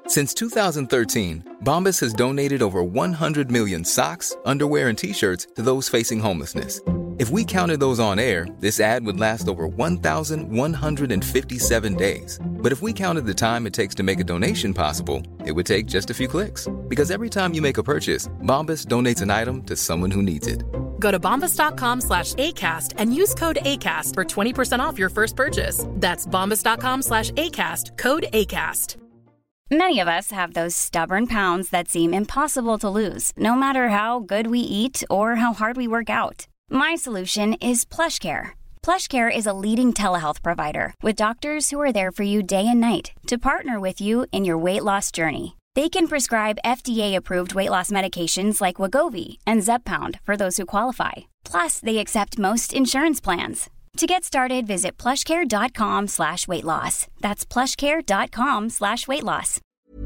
Since 2013, Bombas has donated over 100 million socks, underwear, and T-shirts to those facing homelessness. If we counted those on air, this ad would last over 1,157 days. But if we counted the time it takes to make a donation possible, it would take just a few clicks. Because every time you make a purchase, Bombas donates an item to someone who needs it. Go to bombas.com/ACAST and use code ACAST for 20% off your first purchase. That's bombas.com/ACAST, code ACAST. Many of us have those stubborn pounds that seem impossible to lose, no matter how good we eat or how hard we work out. My solution is PlushCare. PlushCare is a leading telehealth provider with doctors who are there for you day and night to partner with you in your weight loss journey. They can prescribe FDA-approved weight loss medications like Wegovy and Zepbound for those who qualify. Plus, they accept most insurance plans. To get started, visit plushcare.com/weightloss. That's plushcare.com/weightloss.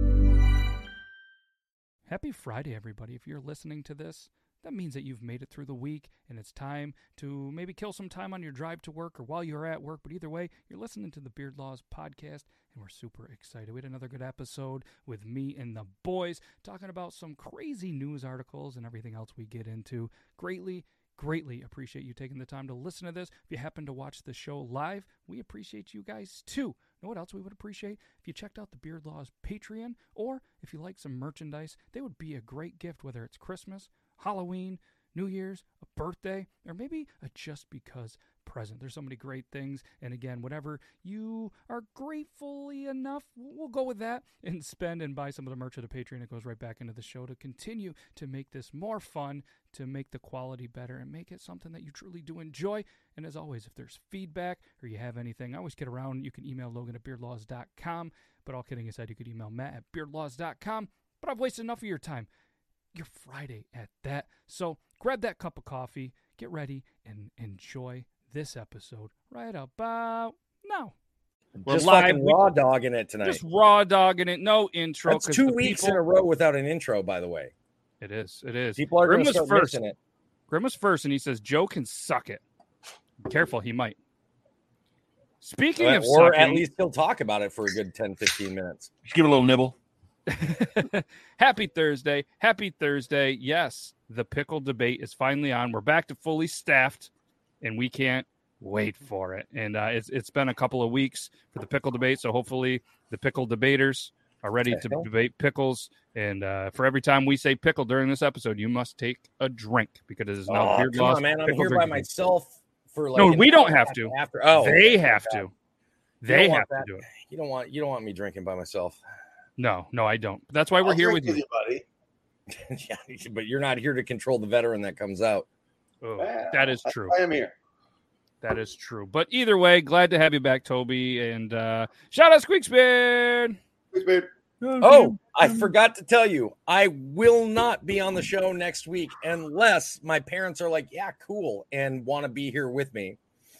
Happy Friday, everybody. If you're listening to this, that means that you've made it through the week, and it's time to maybe kill some time on your drive to work or while you're at work. But either way, you're listening to the Beard Laws podcast, and we're super excited. We had another good episode with me and the boys talking about some crazy news articles and everything else we get into. Greatly appreciate you taking the time to listen to this. If you happen to watch the show live, we appreciate you guys too. Know what else we would appreciate? If you checked out the Beard Laws Patreon, or if you like some merchandise, they would be a great gift, whether it's Christmas, Halloween, New Year's, a birthday, or maybe a just because present. There's so many great things. And again, whatever you are gratefully enough, we'll go with that and spend and buy some of the merch of the Patreon. It goes right back into the show to continue to make this more fun, to make the quality better, and make it something that you truly do enjoy. And as always, if there's feedback or you have anything, I always get around. You can email Logan at beardlaws.com. But all kidding aside, you could email Matt at beardlaws.com. But I've wasted enough of your time. Your Friday at that. So grab that cup of coffee, get ready, and enjoy this episode right about now. We're just fucking raw dogging it tonight. Just raw dogging it. No intro. That's 2 weeks in a row without an intro, by the way. It is. It is. People are going to start missing it. Grim was first, and he says Joe can suck it. Careful, he might. Speaking of or sucking, at least he'll talk about it for a good 10, 15 minutes. Just give it a little nibble. Happy Thursday. Yes, the pickle debate is finally on. We're back to fully staffed, and we can't wait for it. And it's been a couple of weeks for the pickle debate, so hopefully the pickle debaters are ready to debate pickles. And for every time we say pickle during this episode, you must take a drink because it is now Beard Laws. Man, I'm here by myself for like. No, we don't have to. They have to. They have to do it. You don't want me drinking by myself. No, I don't. That's why we're here with you, buddy. Yeah, but you're not here to control the veteran that comes out. Oh, that is true. I am here. That is true. But either way, glad to have you back, Toby. And shout out Squeaksbeard. Squeaksbeard. Oh, I forgot to tell you, I will not be on the show next week unless my parents are like, yeah, cool, and want to be here with me.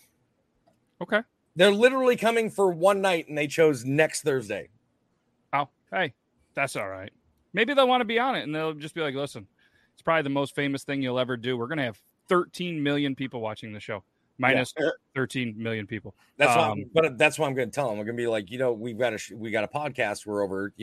Okay. They're literally coming for one night, and they chose next Thursday. Oh, hey, that's all right. Maybe they'll want to be on it, and they'll just be like, listen, it's probably the most famous thing you'll ever do. We're going to have 13 million people watching the show, minus 13 million people. That's why, but that's what I'm going to tell them. We're going to be like, we got a podcast. We're over,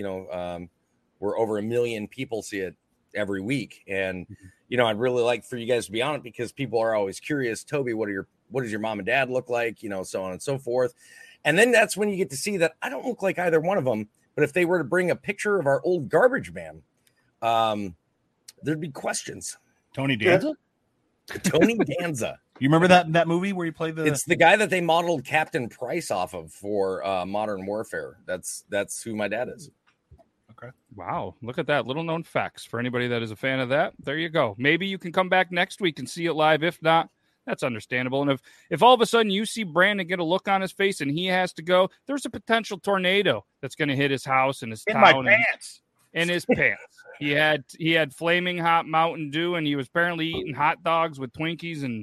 we're over 1 million people see it every week. And, I'd really like for you guys to be on it because people are always curious. Toby, what does your mom and dad look like? So on and so forth. And then that's when you get to see that I don't look like either one of them. But if they were to bring a picture of our old garbage man, there'd be questions. Tony Danza? Tony Danza. You remember that movie where he played the... It's the guy that they modeled Captain Price off of for Modern Warfare. That's who my dad is. Okay. Wow. Look at that. Little known facts for anybody that is a fan of that. There you go. Maybe you can come back next week and see it live. If not, that's understandable. And if all of a sudden you see Brandon get a look on his face and he has to go, there's a potential tornado that's going to hit his house and his town and his pants. He had flaming hot Mountain Dew, and he was apparently eating hot dogs with Twinkies and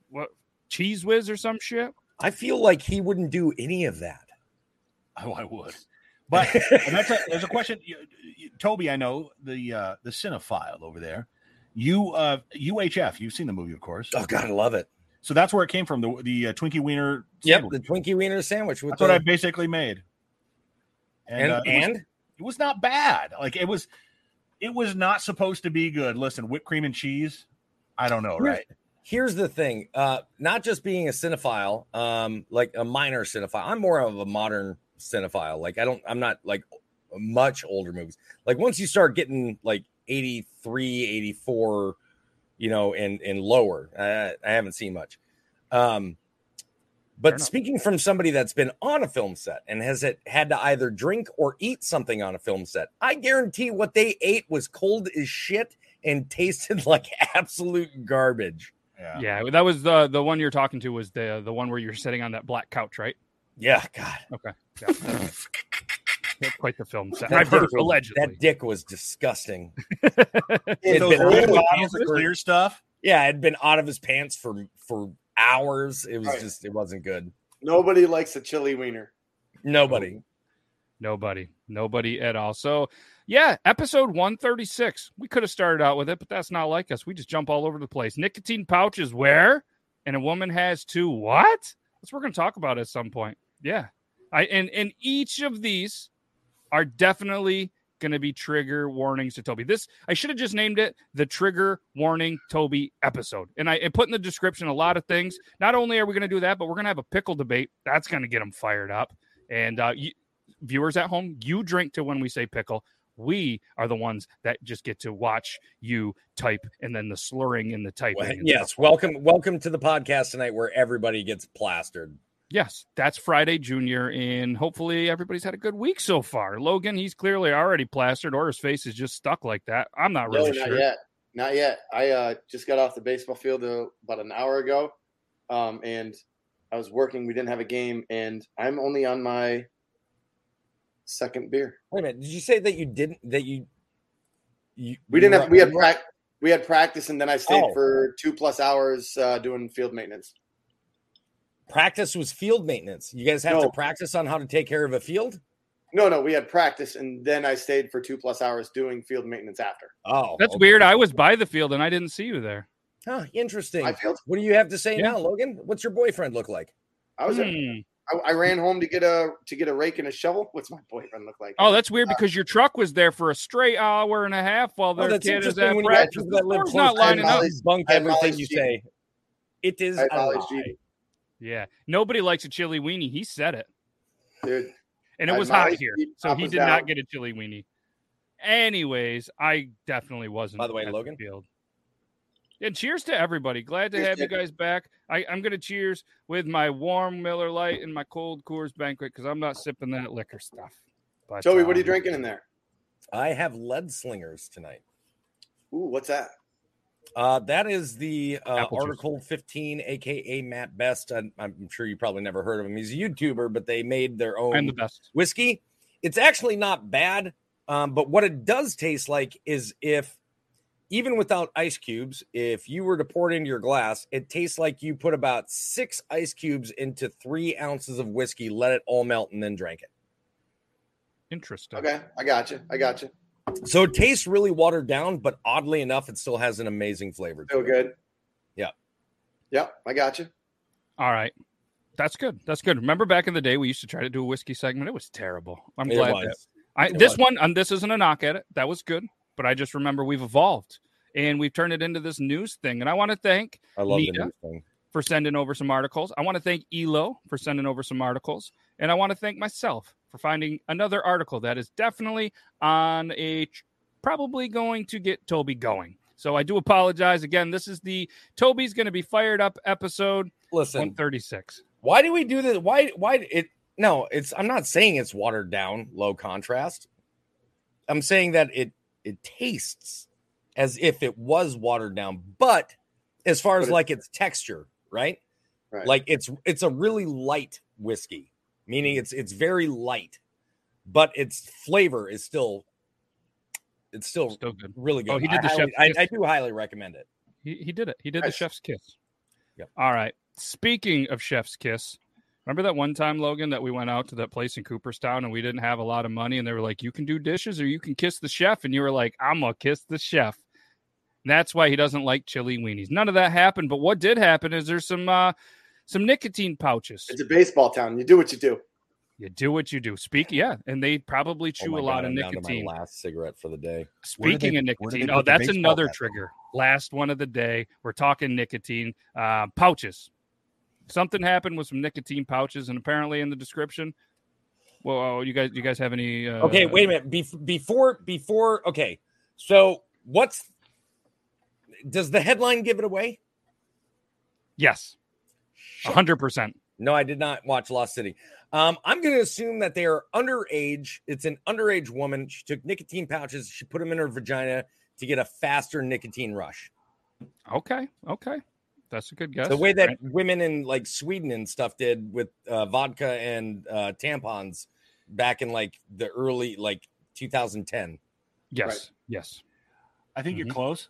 Cheese Whiz or some shit. I feel like he wouldn't do any of that. Oh, I would. But there's a question, Toby. I know the cinephile over there. UHF. You've seen the movie, of course. Oh God, I love it. So that's where it came from. The Twinkie Wiener. Yep, the Twinkie Wiener sandwich. That's what I basically made. And It was not bad. Like it was not supposed to be good. Listen, whipped cream and cheese. I don't know, right? Here's the thing. Not just being a cinephile, like a minor cinephile. I'm more of a modern cinephile. Like I'm not like much older movies. Like once you start getting like 83, 84, and lower, I haven't seen much. But speaking from somebody that's been on a film set and has had to either drink or eat something on a film set, I guarantee what they ate was cold as shit and tasted like absolute garbage. Yeah, that was the one you're talking to was the one where you're sitting on that black couch, right? Yeah, God. Okay. Yeah, that's quite the film set. I've heard allegedly. That dick was disgusting. The clear stuff. Yeah, it had been out of his pants for hours. It was it wasn't good. Nobody likes a chili wiener. Nobody at all. So yeah, episode 136. We could have started out with it, but that's not like us. We just jump all over the place. Nicotine pouches where? And a woman has two what? That's what we're going to talk about at some point. Yeah. And each of these are definitely going to be trigger warnings to Toby. I should have just named it the Trigger Warning Toby episode. And I put in the description a lot of things. Not only are we going to do that, but we're going to have a pickle debate. That's going to get them fired up. And viewers at home, you drink to when we say pickle. We are the ones that just get to watch you type and then the slurring and the typing. Well, yes. Welcome to the podcast tonight where everybody gets plastered. Yes, that's Friday Junior, and hopefully everybody's had a good week so far. Logan, he's clearly already plastered, or his face is just stuck like that. I'm not really sure. Not yet. I just got off the baseball field about an hour ago, and I was working. We didn't have a game, and I'm only on my second beer. Wait a minute. Did you say that you didn't? That you we didn't have. We had practice, and then I stayed for 2+ hours doing field maintenance. Practice was field maintenance. You guys have to practice on how to take care of a field? No, we had practice, and then I stayed for 2+ hours doing field maintenance after. Oh, that's weird. I was by the field, and I didn't see you there. Huh, interesting. What do you have to say now, Logan? What's your boyfriend look like? I was I ran home to get a rake and a shovel. What's my boyfriend look like? Oh, that's weird because your truck was there for a straight hour and a half while their kid is at practice. It's not lining up. Bunk everything you say. It is a lie. Yeah, nobody likes a chili weenie. He said it, dude. And it was hot here, so he did not get a chili weenie. Anyways, I definitely wasn't. By the way, Logan. Field. And cheers to everybody. Glad to have you guys back. I'm going to cheers with my warm Miller Lite and my cold Coors Banquet because I'm not sipping that liquor stuff. But, Joey, what are you drinking in there? I have Lead Slingers tonight. Ooh, what's that? That is the Article 15, a.k.a. Matt Best. I'm sure you probably never heard of him. He's a YouTuber, but they made their own I'm the best. Whiskey. It's actually not bad, but what it does taste like is even without ice cubes, if you were to pour it into your glass, it tastes like you put about 6 ice cubes into 3 ounces of whiskey, let it all melt, and then drank it. Interesting. Okay, I got you. So it tastes really watered down, but oddly enough, it still has an amazing flavor. Still good. Yeah. Yep, I got you. All right. That's good. Remember back in the day, we used to try to do a whiskey segment. It was terrible. I'm glad that this isn't a knock at it. That was good. But I just remember we've evolved and we've turned it into this news thing. And I want to thank Nita for sending over some articles. I want to thank Elo for sending over some articles. And I want to thank myself for finding another article that is definitely on probably going to get Toby going. So I do apologize. Again, this is the Toby's going to be fired up episode 136. Why do we do this? I'm not saying it's watered down, low contrast. I'm saying that it tastes as if it was watered down, but as far as like its texture, right? Like it's a really light whiskey, meaning it's very light, but its flavor is still good. Really good. Oh, he did the chef's kiss. I do highly recommend it. He did it. He did the chef's kiss. Yep. All right. Speaking of chef's kiss, remember that one time, Logan, that we went out to that place in Cooperstown and we didn't have a lot of money and they were like, you can do dishes or you can kiss the chef. And you were like, I'm going to kiss the chef. And that's why he doesn't like chili weenies. None of that happened. But what did happen is there's some nicotine pouches. It's a baseball town. You do what you do. You do what you do. And they probably chew a lot of I'm down nicotine. to my last cigarette for the day. Speaking of nicotine, that's another trigger. Last one of the day. We're talking nicotine pouches. Something happened with some nicotine pouches, and apparently in the description. Well, you guys have any? Okay, wait a minute. Before. Okay, so does the headline give it away? Yes, 100%. No, I did not watch Lost City. I'm going to assume that they are underage. It's an underage woman. She took nicotine pouches. She put them in her vagina to get a faster nicotine rush. Okay. That's a good guess. The way that women in like Sweden and stuff did with vodka and tampons back in like the early 2010. Yes. Right. Yes. I think you're close,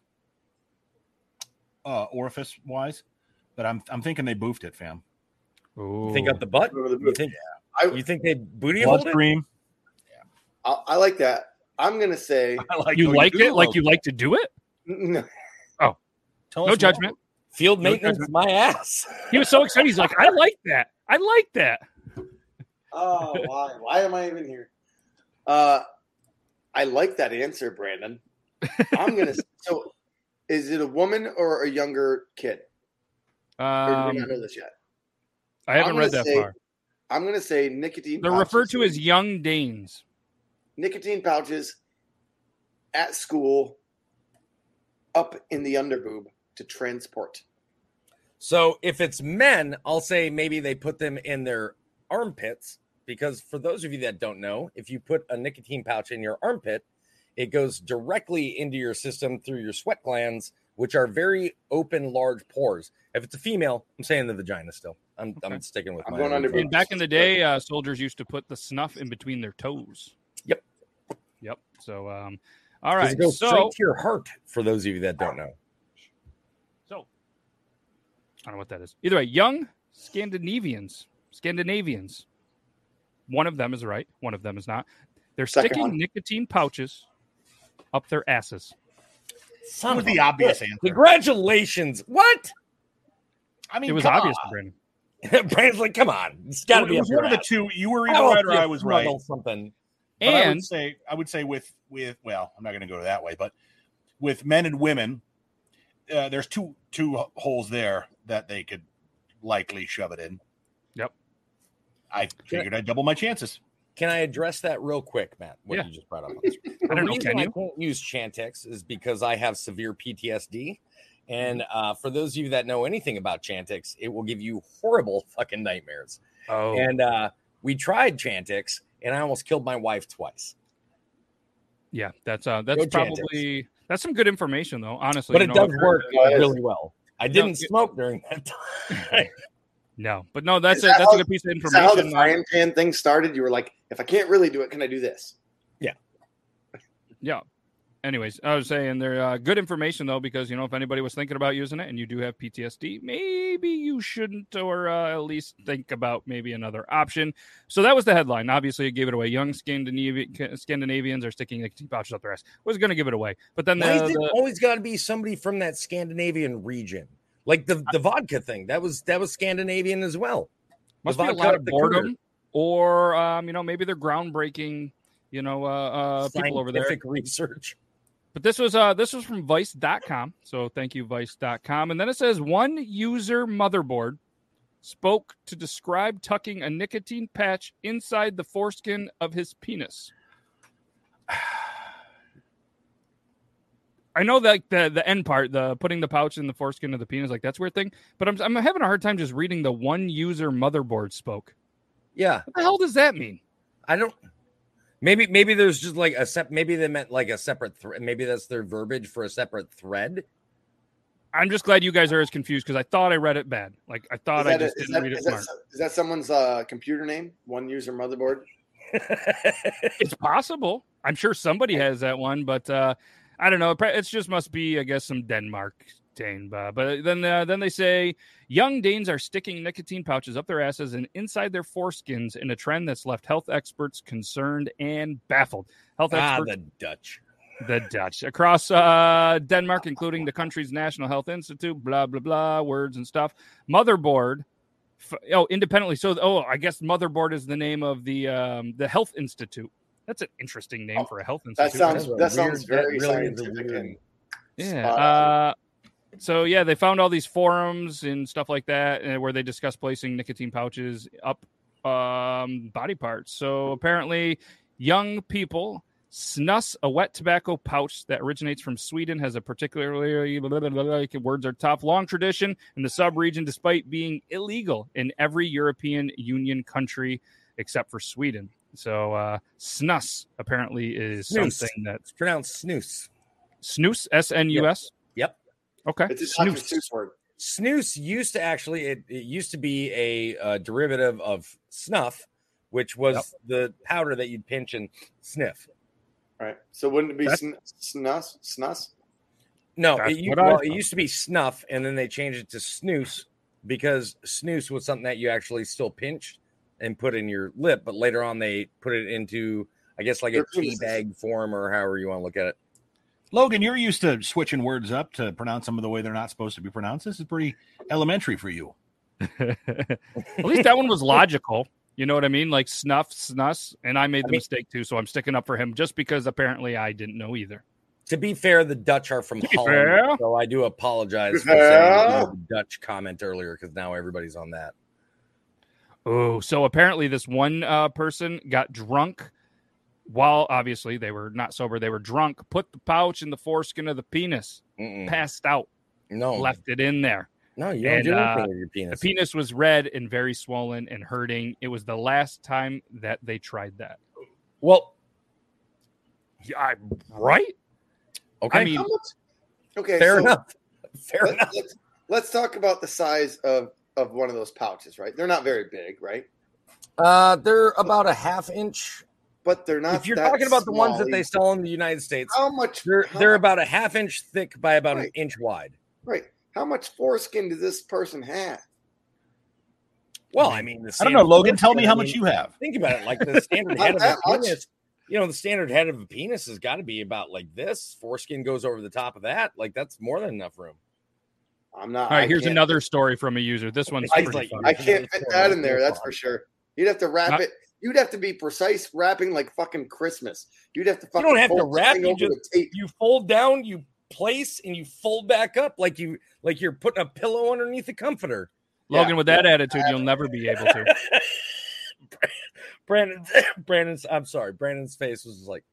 orifice wise, but I'm thinking they boofed it, fam. Ooh. You think up the butt? You think they booty hold it? Bloodstream. I like that. I'm gonna say You like to do it? no. Oh, Tell no us judgment. Field maintenance, my ass. He was so excited. He's like, I like that. Oh, why am I even here? I like that answer, Brandon. I'm gonna. So, is it a woman or a younger kid? Or do we not know this yet? I haven't read that far. I'm gonna say nicotine. They're referred to as young Danes. Nicotine pouches at school, up in the underboob to transport. So if it's men, I'll say maybe they put them in their armpits, because for those of you that don't know, if you put a nicotine pouch in your armpit, it goes directly into your system through your sweat glands, which are very open, large pores. If it's a female, I'm saying the vagina still. I'm sticking with I'm my going under. And back in the day, soldiers used to put the snuff in between their toes. Yep. So, all right. It goes straight to your heart, for those of you that don't know. So, I don't know what that is. Either way, young Scandinavians. One of them is right. One of them is not. They're sticking nicotine pouches up their asses. That was the obvious answer. Congratulations. What? I mean, It was obvious to Brandon. Brandon's like, come on. It's got to be It was one of the two. You were either right or I was right. Something. But And I would say with well, I'm not going to go that way, but with men and women, there's two holes there that they could likely shove it in. Yep. I figured I'd double my chances. Can I address that real quick, Matt? What you just brought up. I don't know. Can you? I can't use Chantix is because I have severe PTSD. And for those of you that know anything about Chantix, it will give you horrible fucking nightmares. Oh. And we tried Chantix, and I almost killed my wife twice. Yeah, that's probably that's some good information though, honestly. But it does work really well. I didn't smoke during that time. No, but no, that's a good piece of information. Is that how the frying pan thing started? You were like, if I can't really do it, can I do this? Yeah. Anyways, I was saying they're good information though, because if anybody was thinking about using it and you do have PTSD, maybe you shouldn't, or at least think about maybe another option. So that was the headline. Obviously, it gave it away. Young Scandinavians are sticking nicotine pouches up their ass. Was going to give it away, but then why is it always got to be somebody from that Scandinavian region? Like the vodka thing, that was Scandinavian as well. Must be a lot of boredom, or maybe they're groundbreaking. People over there. Scientific research. But this was from Vice.com, so thank you, Vice.com. And then it says one user motherboard spoke to describe tucking a nicotine patch inside the foreskin of his penis. I know that the end part, the putting the pouch in the foreskin of the penis, like that's a weird thing. But I'm having a hard time just reading the one user motherboard spoke. Yeah, what the hell does that mean? I don't. Maybe there's just like maybe they meant like a separate thread. Maybe that's their verbiage for a separate thread. I'm just glad you guys are as confused because I thought I read it bad. Like I thought I just didn't read it smart. Is that someone's computer name? One user motherboard? It's possible. I'm sure somebody has that one, but I don't know. It just must be, I guess, some Denmark thing. But then they say young Danes are sticking nicotine pouches up their asses and inside their foreskins in a trend that's left health experts concerned and baffled. The Dutch across Denmark, including the country's National Health Institute, blah, blah, blah, words and stuff. Motherboard Independently. So, I guess Motherboard is the name of the Health Institute. That's an interesting name for a health institute. That sounds very scientific. And yeah. So yeah, they found all these forums and stuff like that, where they discuss placing nicotine pouches up body parts. So apparently, young people. Snus, a wet tobacco pouch that originates from Sweden, has a particularly words are tough, long tradition in the sub-region, despite being illegal in every European Union country except for Sweden. So snus apparently is something that's pronounced snus. Snus, S-N-U-S? Yep. Okay. It's a snus word. Snus used to actually, it used to be a derivative of snuff, which was the powder that you'd pinch and sniff. Right. So wouldn't it be snus? No, it used to be snuff, and then they changed it to snus because snus was something that you actually still pinched and put in your lip. But later on, they put it into, I guess, like a tea bag form or however you want to look at it. Logan, you're used to switching words up to pronounce them the way they're not supposed to be pronounced. This is pretty elementary for you. At least that one was logical. You know what I mean? Like snus, and I made the mistake too, so I'm sticking up for him just because apparently I didn't know either. To be fair, the Dutch are from Holland, so I do apologize for saying the Dutch comment earlier because now everybody's on that. Oh, so apparently this one person got drunk while obviously they were not sober. They were drunk, put the pouch in the foreskin of the penis, passed out, left it in there. No, you don't do anything with your penis. The penis was red and very swollen and hurting. It was the last time that they tried that. Well, yeah, right? Okay. I mean, fair enough. Let's talk about the size of one of those pouches, right? They're not very big, right? They're about a half inch. But they're not. If you're talking about the ones that they sell in the United States, how much? They're about a half inch thick by about an inch wide. Right. How much foreskin does this person have? Well, I mean, I don't know, Logan. Tell me how much you have. Think about it. Like the standard head of a penis. The standard head of a penis has got to be about like this. Foreskin goes over the top of that. Like that's more than enough room. I'm not. All right. Here's another story from a user. This one's pretty funny. I can't fit that in there. That's for sure. You'd have to wrap it. You'd have to be precise wrapping like fucking Christmas. You'd have to fucking. You don't have to wrap. You fold down. You place and you fold back up like you're putting a pillow underneath a comforter. Logan, with that attitude, you'll never be able to. Brandon's face was like,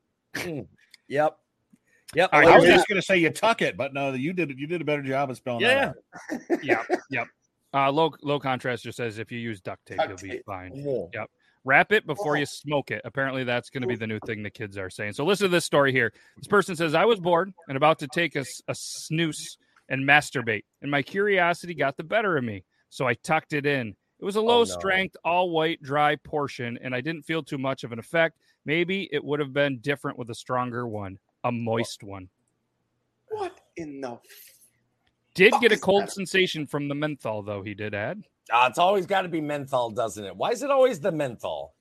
yep. I was just going to say you tuck it, but no, you did a better job of spelling that out. Yep. Low contrast just says if you use duct tape, you'll be fine. Yep. Wrap it before you smoke it. Apparently, that's going to be the new thing the kids are saying. So listen to this story here. This person says, I was bored and about to take a snooze and masturbate, and my curiosity got the better of me. So I tucked it in. It was a low-strength, all-white, dry portion, and I didn't feel too much of an effect. Maybe it would have been different with a stronger one, a moist one. What in the... Did get a cold sensation from the menthol, though, he did add. It's always got to be menthol, doesn't it? Why is it always the menthol?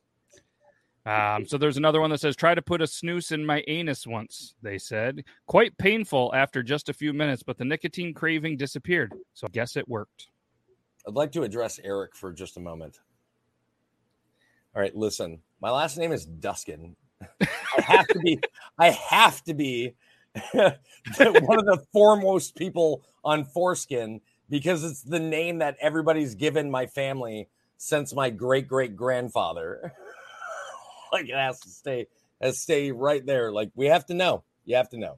So there's another one that says, try to put a snooze in my anus once, they said. Quite painful after just a few minutes, but the nicotine craving disappeared. So I guess it worked. I'd like to address Eric for just a moment. All right, listen. My last name is Duskin. I have to be one of the foremost people on foreskin because it's the name that everybody's given my family since my great-great-grandfather. Like it has to stay right there. Like we have to know. You have to know.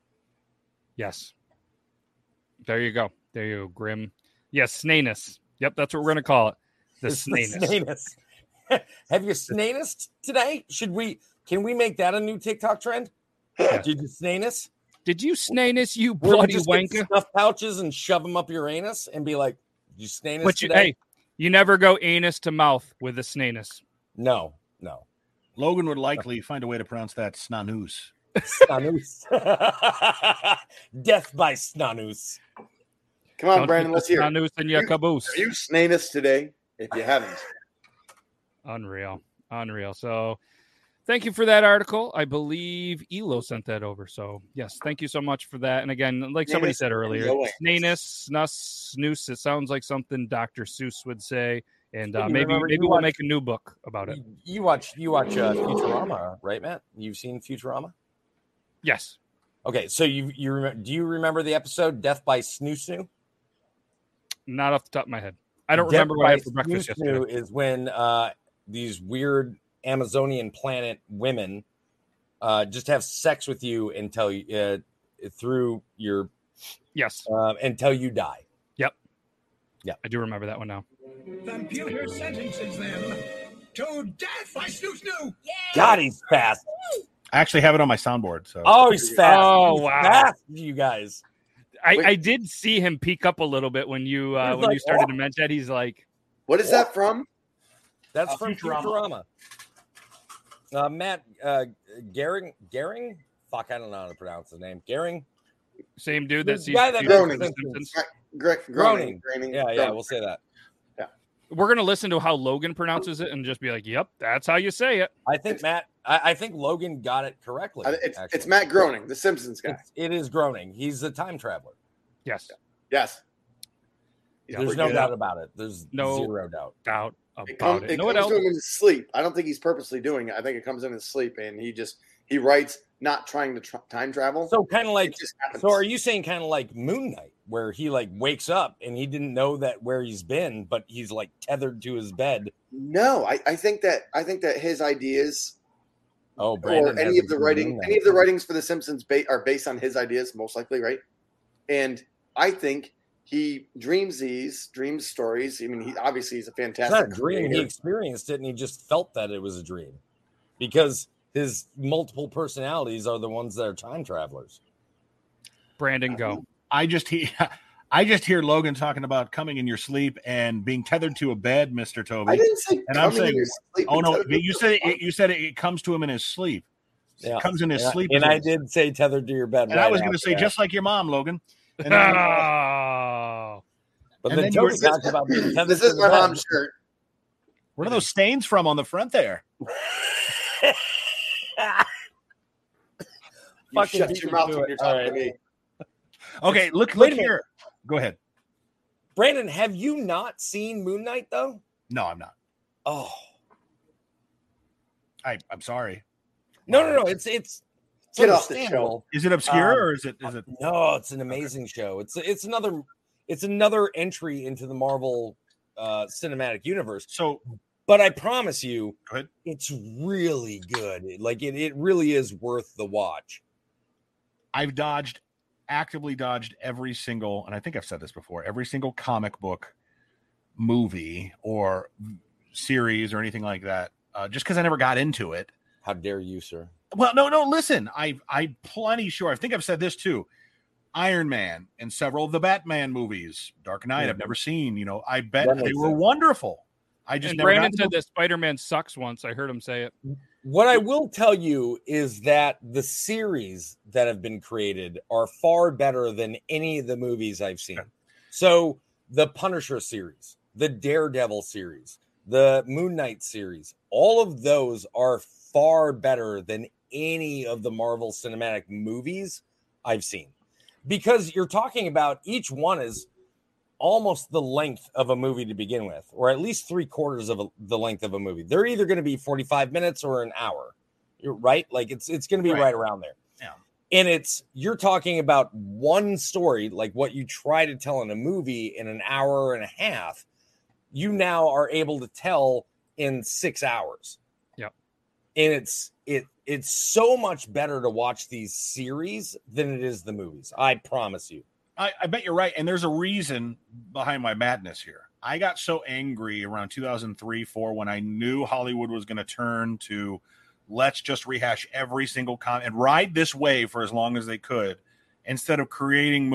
Yes. There you go. There you go, Grim. Yes, snanus. Yep, that's what we're going to call it. The snanus. Have you snanus today? Can we make that a new TikTok trend? Yeah. Did you snanus? Did you snanus, you bloody wanker? Stuff pouches and shove them up your anus and be like, did you snanus today? Hey, you never go anus to mouth with a snanus. No. Logan would likely find a way to pronounce that snanus. Snanus. Death by snanus. Come on, Brandon, let's hear it. Snanus in your caboose. Are you snanus today if you haven't? Unreal. So Thank you for that article. I believe Elo sent that over. So, yes, thank you so much for that. And again, like somebody said earlier, Snanus, Snus, Snoose, it sounds like something Dr. Seuss would say. And maybe we'll make a new book about it. You watch Futurama, right, Matt? You've seen Futurama? Yes. Okay, so do you remember the episode Death by Snoo Snoo? Not off the top of my head. I don't remember what I had for breakfast yesterday. Is when these weird Amazonian planet women just have sex with you until you through your until you die. Yep. Yeah, I do remember that one now. Computer sentences them to death by Snoo Snoo. Yeah. God, he's fast. I actually have it on my soundboard. So he's fast. Oh, wow. Fast, you guys. I did see him peek up a little bit when you started to mention that. He's like, "What is that from?" That's from Futurama. Matt Gehring. Fuck, I don't know how to pronounce his name. Gehring. Same dude that sees Groening. Yeah, we'll say that. Yeah, we're gonna listen to how Logan pronounces it and just be like, "Yep, that's how you say it." I think I think Logan got it correctly. It's Matt Groening, the Simpsons guy. It is Groening. He's a time traveler. Yes. There's no doubt about it. There's zero doubt about it. It comes to him in his sleep. I don't think he's purposely doing it. I think it comes in his sleep, and he writes not trying to time travel. So kind of like, so are you saying kind of like Moon Knight, where he like wakes up and he didn't know that where he's been, but he's like tethered to his bed? No, I think that his ideas. Brandon, or any of the writings for The Simpsons are based on his ideas, most likely, right? And I think he dreams stories. I mean, he's a fantastic. It's not a dream. He experienced it, and he just felt that it was a dream, because his multiple personalities are the ones that are time travelers. Brandon, go. I just hear Logan talking about coming in your sleep and being tethered to a bed, Mr. Toby. I didn't say and I'm saying, oh no, you said it comes to him in his sleep. Yeah. It comes in his sleep. And I did say tethered to your bed. And I was going to say, just like your mom, Logan. And then, but then Toby talked about being tethered. This is my mom's shirt. What are those stains from on the front there? Shut your mouth when you're talking to me. Okay, look here. Go ahead. Brandon, have you not seen Moon Knight, though? No, I'm not. Oh. I'm sorry. No. It's get off the show. Is it obscure or is it? No, it's an amazing show. It's another entry into the Marvel cinematic universe. So, but I promise you, it's really good. Like it really is worth the watch. I've actively dodged every single, and I think I've said this before, every single comic book, movie, or series or anything like that, just because I never got into it. How dare you, sir? Well, no, listen, I'm plenty sure. I think I've said this too. Iron Man and several of the Batman movies, Dark Knight, I've never seen. I bet they were wonderful. Brandon said that Spider-Man sucks once. I heard him say it. What I will tell you is that the series that have been created are far better than any of the movies I've seen. So the Punisher series, the Daredevil series, the Moon Knight series, all of those are far better than any of the Marvel cinematic movies I've seen. Because you're talking about each one is almost the length of a movie to begin with, or at least 3/4 of the length of a movie. They're either going to be 45 minutes or an hour. You're right. Like it's going to be right around there. Yeah. And you're talking about one story, like what you try to tell in a movie in an hour and a half, you now are able to tell in 6 hours. Yeah. And it's so much better to watch these series than it is the movies. I promise you. I bet you're right. And there's a reason behind my madness here. I got so angry around 2003-04 when I knew Hollywood was going to turn to let's just rehash every single comment and ride this wave for as long as they could instead of creating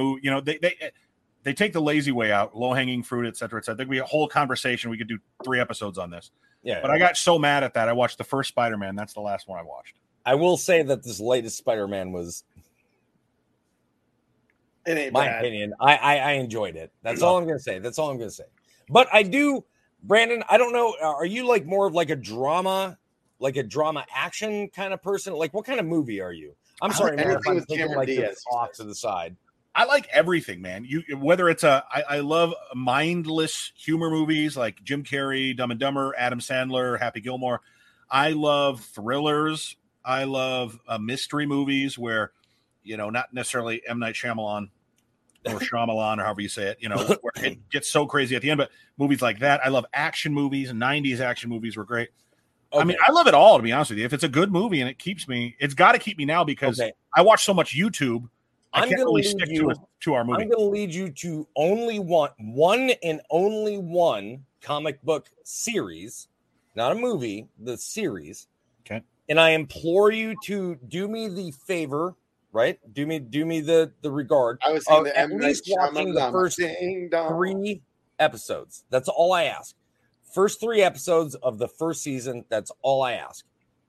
they take the lazy way out, low-hanging fruit, et cetera, et cetera. I think we have a whole conversation. We could do 3 episodes on this. Yeah. But I got so mad at that. I watched the first Spider-Man. That's the last one I watched. I will say that this latest Spider-Man was my opinion. I enjoyed it. That's all I'm going to say. But I do, Brandon, I don't know. Are you like more of like a drama like a drama action kind of person? Like, what kind of movie are you? I'm sorry, man, if anything I'm with thinking Cameron like this Diaz, off to the side. I like everything, man. Whether it's I love mindless humor movies like Jim Carrey, Dumb and Dumber, Adam Sandler, Happy Gilmore. I love thrillers. I love mystery movies where, not necessarily M. Night Shyamalan or Shyamalan or however you say it, where it gets so crazy at the end, but movies like that. I love action movies. 90s action movies were great. Okay. I mean, I love it all, to be honest with you. If it's a good movie and it's got to keep me now because I watch so much YouTube. I can't really stick to our movie. I'm going to lead you to only one and only one comic book series, not a movie, the series. Okay. And I implore you to do me the favor, right? Do me the regard. I was at least watching the first 3 episodes. That's all I ask. First 3 episodes of the first season. That's all I ask.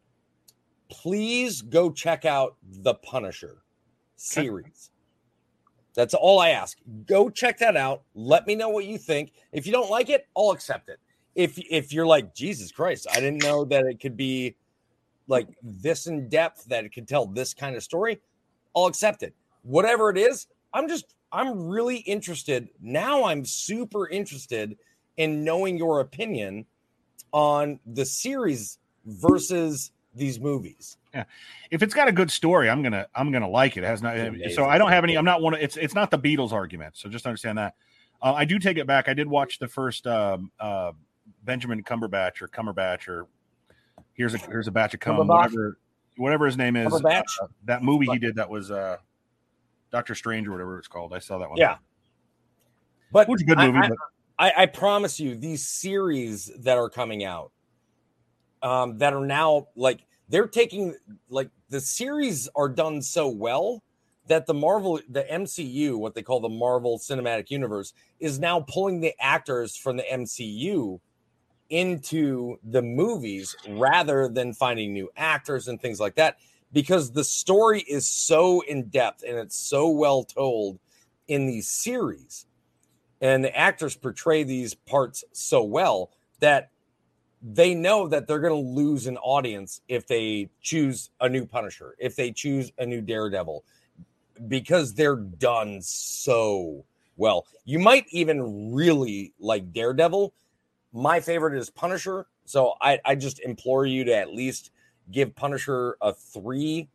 Please go check out The Punisher series. That's all I ask. Go check that out. Let me know what you think. If you don't like it, I'll accept it. If you're like, Jesus Christ, I didn't know that it could be like this in depth, that it could tell this kind of story, I'll accept it. Whatever it is, I'm really interested. Now I'm super interested in knowing your opinion on the series versus these movies. Yeah, if it's got a good story, I'm gonna like it. It has not. So I don't have any. I'm not one. It's not the Beatles argument. So just understand that. I do take it back. I did watch the first Benjamin Cumberbatch or here's a batch of cum, whatever his name is. That movie he did that was Doctor Strange or whatever it's called. I saw that one. Yeah, but it was a good movie. I promise you, these series that are coming out, that are now like. They're taking, like, the series are done so well that the MCU, what they call the Marvel Cinematic Universe, is now pulling the actors from the MCU into the movies rather than finding new actors and things like that, because the story is so in depth and it's so well told in these series. And the actors portray these parts so well that they know that they're going to lose an audience if they choose a new Punisher, if they choose a new Daredevil, because they're done so well. You might even really like Daredevil. My favorite is Punisher. So I just implore you to at least give Punisher a three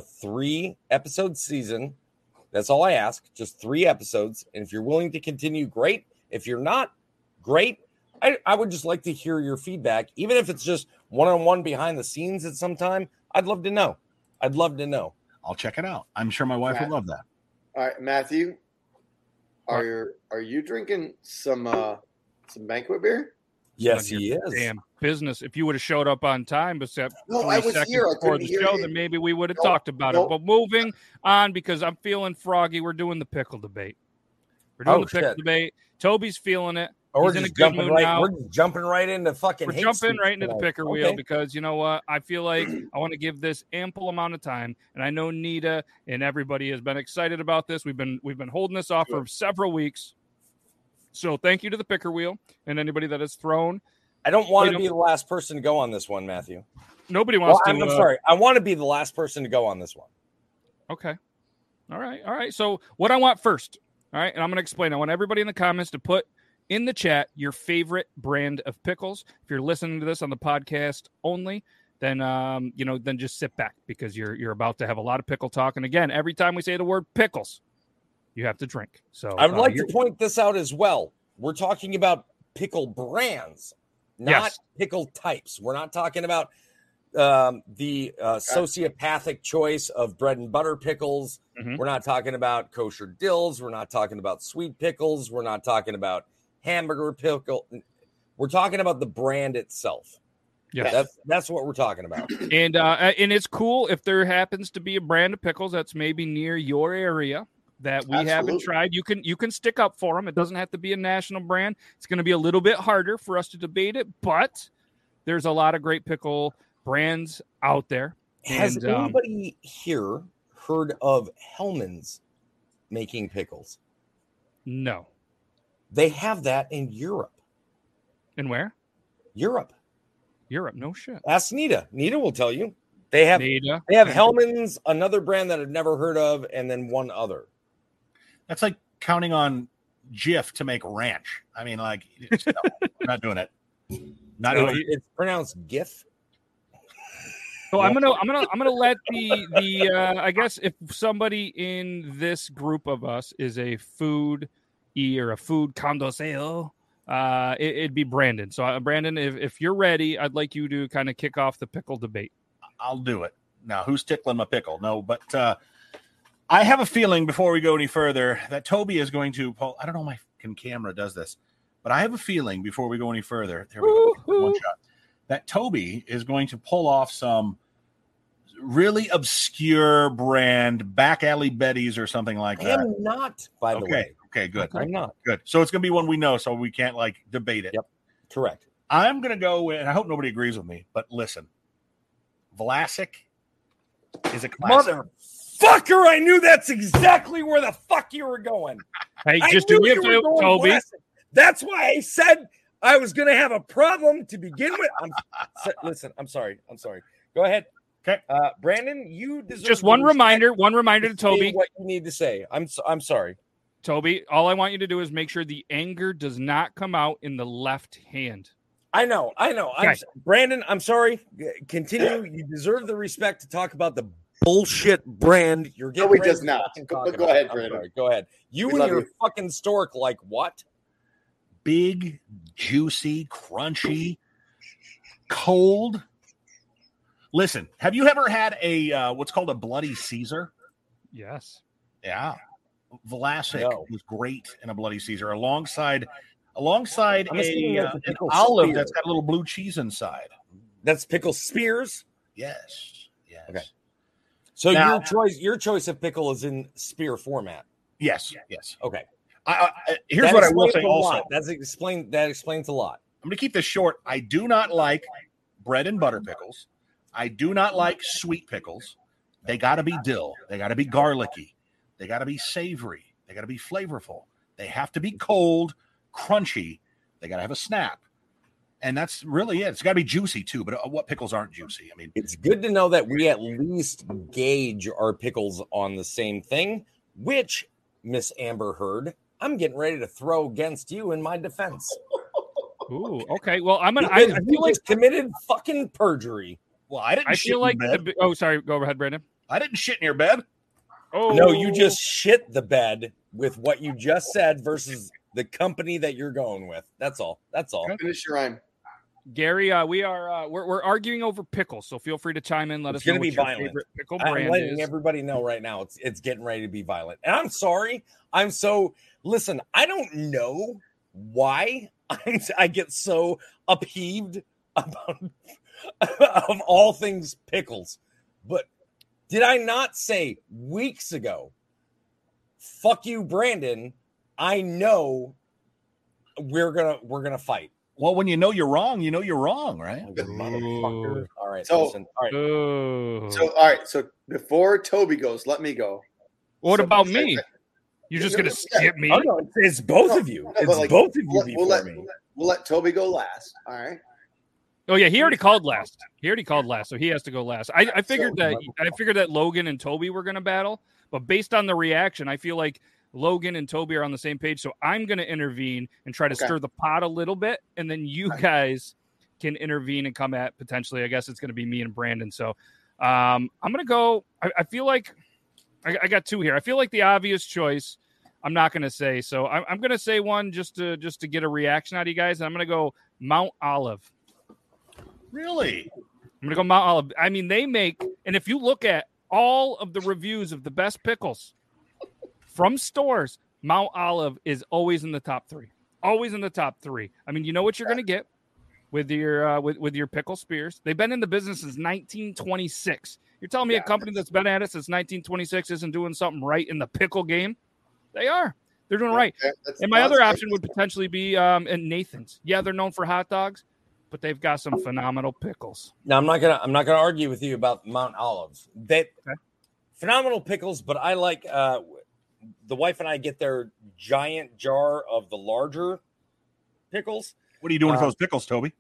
episode season. That's all I ask. Just 3 episodes. And if you're willing to continue, great. If you're not, great. I would just like to hear your feedback, even if it's just one-on-one behind the scenes at some time. I'd love to know. I'll check it out. I'm sure my wife would love that. All right, Matthew, are you drinking some banquet beer? Yes, he is. Damn business. If you would have showed up on time, but I was here. Before the show, then maybe we would have talked about it. But moving on, because I'm feeling froggy, we're doing the pickle debate. Pickle debate. Toby's feeling it. We're just jumping right into fucking. We're jumping right into the picker wheel because you know what? I feel like I want to give this ample amount of time, and I know Nita and everybody has been excited about this. We've been holding this off for several weeks. So thank you to the picker wheel and anybody that has thrown. I don't want to be the last person to go on this one, Matthew. Nobody wants to. I'm sorry. I want to be the last person to go on this one. Okay. All right. So what I want first, all right, and I'm going to explain. I want everybody in the comments to put in the chat your favorite brand of pickles. If you're listening to this on the podcast only, then then just sit back because you're about to have a lot of pickle talk. And again, every time we say the word pickles, you have to drink. So I would like to point this out as well. We're talking about pickle brands, not pickle types. We're not talking about the sociopathic choice of bread and butter pickles. Mm-hmm. We're not talking about kosher dills. We're not talking about sweet pickles. We're not talking about hamburger pickle. We're talking about the brand itself. Yeah, that's what we're talking about. And it's cool if there happens to be a brand of pickles that's maybe near your area that we haven't tried. You can stick up for them. It doesn't have to be a national brand. It's going to be a little bit harder for us to debate it, but there's a lot of great pickle brands out there. Has anybody here heard of Hellmann's making pickles? No. They have that in Europe. In where? Europe. Europe. No shit. Ask Nita. Nita will tell you. They have Nita. Hellman's, another brand that I've never heard of, and then one other. That's like counting on Jif to make ranch. I mean, like, no, we're not doing it. Not doing it. It's pronounced GIF. So I'm gonna let the I guess if somebody in this group of us is a food or a food condoseo, it'd be Brandon. So Brandon, if you're ready, I'd like you to kind of kick off the pickle debate. I'll do it. Now, who's tickling my pickle? No, but I have a feeling before we go any further that Toby is going to pull. I don't know if my camera does this, but I have a feeling before we go any further, there we go. One shot. That Toby is going to pull off some really obscure brand back alley Betty's or something like that. I am not, by the way. Okay, good. I'm not. Good. So it's going to be one we know, so we can't like debate it. Yep. Correct. I'm going to go with, and I hope nobody agrees with me, but listen, Vlasic is a classic. Motherfucker, I knew that's exactly where the fuck you were going. Hey, just do it, Toby. That's why I said I was going to have a problem to begin with. Listen, I'm sorry. Go ahead. Okay. Brandon, you deserve just one reminder to Toby. What you need to say. I'm sorry. Toby, all I want you to do is make sure the anger does not come out in the left hand. I know. Okay. Brandon, I'm sorry. Continue. You deserve the respect to talk about the bullshit brand you're getting. No, he does not. Go ahead, Brandon. Sorry, go ahead. You and your fucking stork like what? Big, juicy, crunchy, cold. Listen, have you ever had a what's called a Bloody Caesar? Yes. Yeah. Vlasic was great in a Bloody Caesar alongside an olive that's got a little blue cheese inside. That's Pickle Spears? Yes. Okay. So now, your choice of pickle is in spear format. Yes. Okay. Here's what I will say also. That explains a lot. I'm going to keep this short. I do not like bread and butter pickles. I do not like sweet pickles. They got to be dill. They got to be garlicky. They got to be savory. They got to be flavorful. They have to be cold, crunchy. They got to have a snap. And that's really it. It's got to be juicy too. But what pickles aren't juicy? I mean, it's good to know that we at least gauge our pickles on the same thing, which Miss Amber Heard, I'm getting ready to throw against you in my defense. Ooh, okay. Well, I feel like committed fucking perjury. Well, I didn't. I feel like. Sorry. Go ahead, Brandon. I didn't shit in your bed. Oh no, you just shit the bed with what you just said versus the company that you're going with. That's all. Finish your rhyme. Gary, we are we're arguing over pickles, so feel free to chime in. Let us know what your favorite pickle brand is. I'm letting everybody know right now it's getting ready to be violent. And I'm sorry. Listen, I don't know why I get so upheaved about of all things pickles. But did I not say weeks ago, fuck you, Brandon, I know we're gonna fight. Well, when you know you're wrong, right? Motherfucker. All right. So, listen. All right. So before Toby goes, let me go. What about me? You're just gonna skip me? Oh, no, it's both of you. It's both of you before me. We'll let Toby go last. All right. Oh yeah, he already called last. So he has to go last. I figured that Logan and Toby were gonna battle, but based on the reaction, I feel like Logan and Toby are on the same page, so I'm going to intervene and try to stir the pot a little bit, and then you guys can intervene and come at potentially. I guess it's going to be me and Brandon. So I'm going to go. I feel like I got two here. I feel like the obvious choice I'm not going to say. So I'm going to say one just to get a reaction out of you guys. And I'm going to go Mount Olive. Really? I'm going to go Mount Olive. I mean, they make, and if you look at all of the reviews of the best pickles from stores, Mount Olive is always in the top three. Always in the top three. I mean, you know what you're going to get with your with your pickle spears. They've been in the business since 1926. You're telling me a company that's been at it since 1926 isn't doing something right in the pickle game? They are. They're doing right. And my other option would potentially be Nathan's. Yeah, they're known for hot dogs, but they've got some phenomenal pickles. Now, I'm not gonna argue with you about Mount Olive. Phenomenal pickles, but I like. The wife and I get their giant jar of the larger pickles. What are you doing with those pickles, Toby?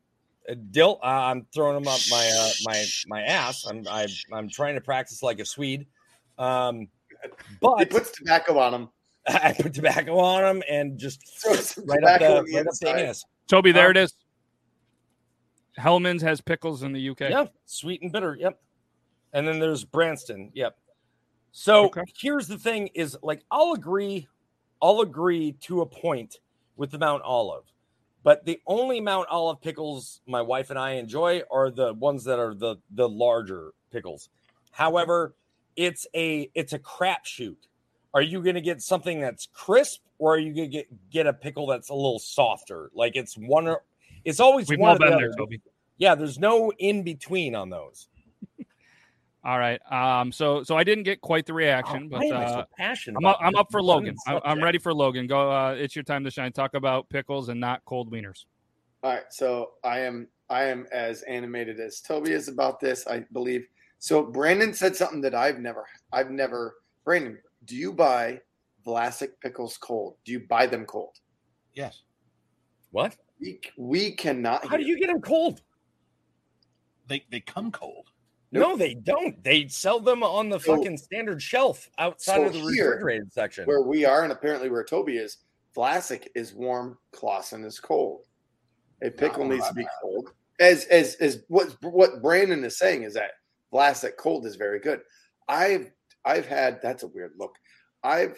Dill, I'm throwing them up my ass. I'm trying to practice like a Swede. But he puts tobacco on them. I put tobacco on them and just right up the anus. Toby, there it is. Hellman's has pickles in the UK. Yeah, sweet and bitter. Yep. And then there's Branston. Yep. So here's the thing: is like I'll agree to a point with the Mount Olive, but the only Mount Olive pickles my wife and I enjoy are the ones that are the larger pickles. However, it's a crapshoot. Are you going to get something that's crisp, or are you going to get a pickle that's a little softer? Like it's always We've one all or the been other. there, Toby. Yeah, there's no in between on those. All right. So I didn't get quite the reaction, but why am I so passionate? I'm up for Logan. I'm ready for Logan. Go. It's your time to shine. Talk about pickles and not cold wieners. All right. So I am as animated as Toby is about this, I believe. So Brandon said something that I've never. Brandon, do you buy Vlasic pickles cold? Do you buy them cold? Yes. What? We cannot. How do you get them cold? They come cold. No, they don't. They sell them on the fucking standard shelf outside of the refrigerated section. Where we are, and apparently where Toby is, Vlasic is warm, Clausen is cold. A pickle needs to be cold. As what Brandon is saying is that Vlasic cold is very good. I've had, that's a weird look. I've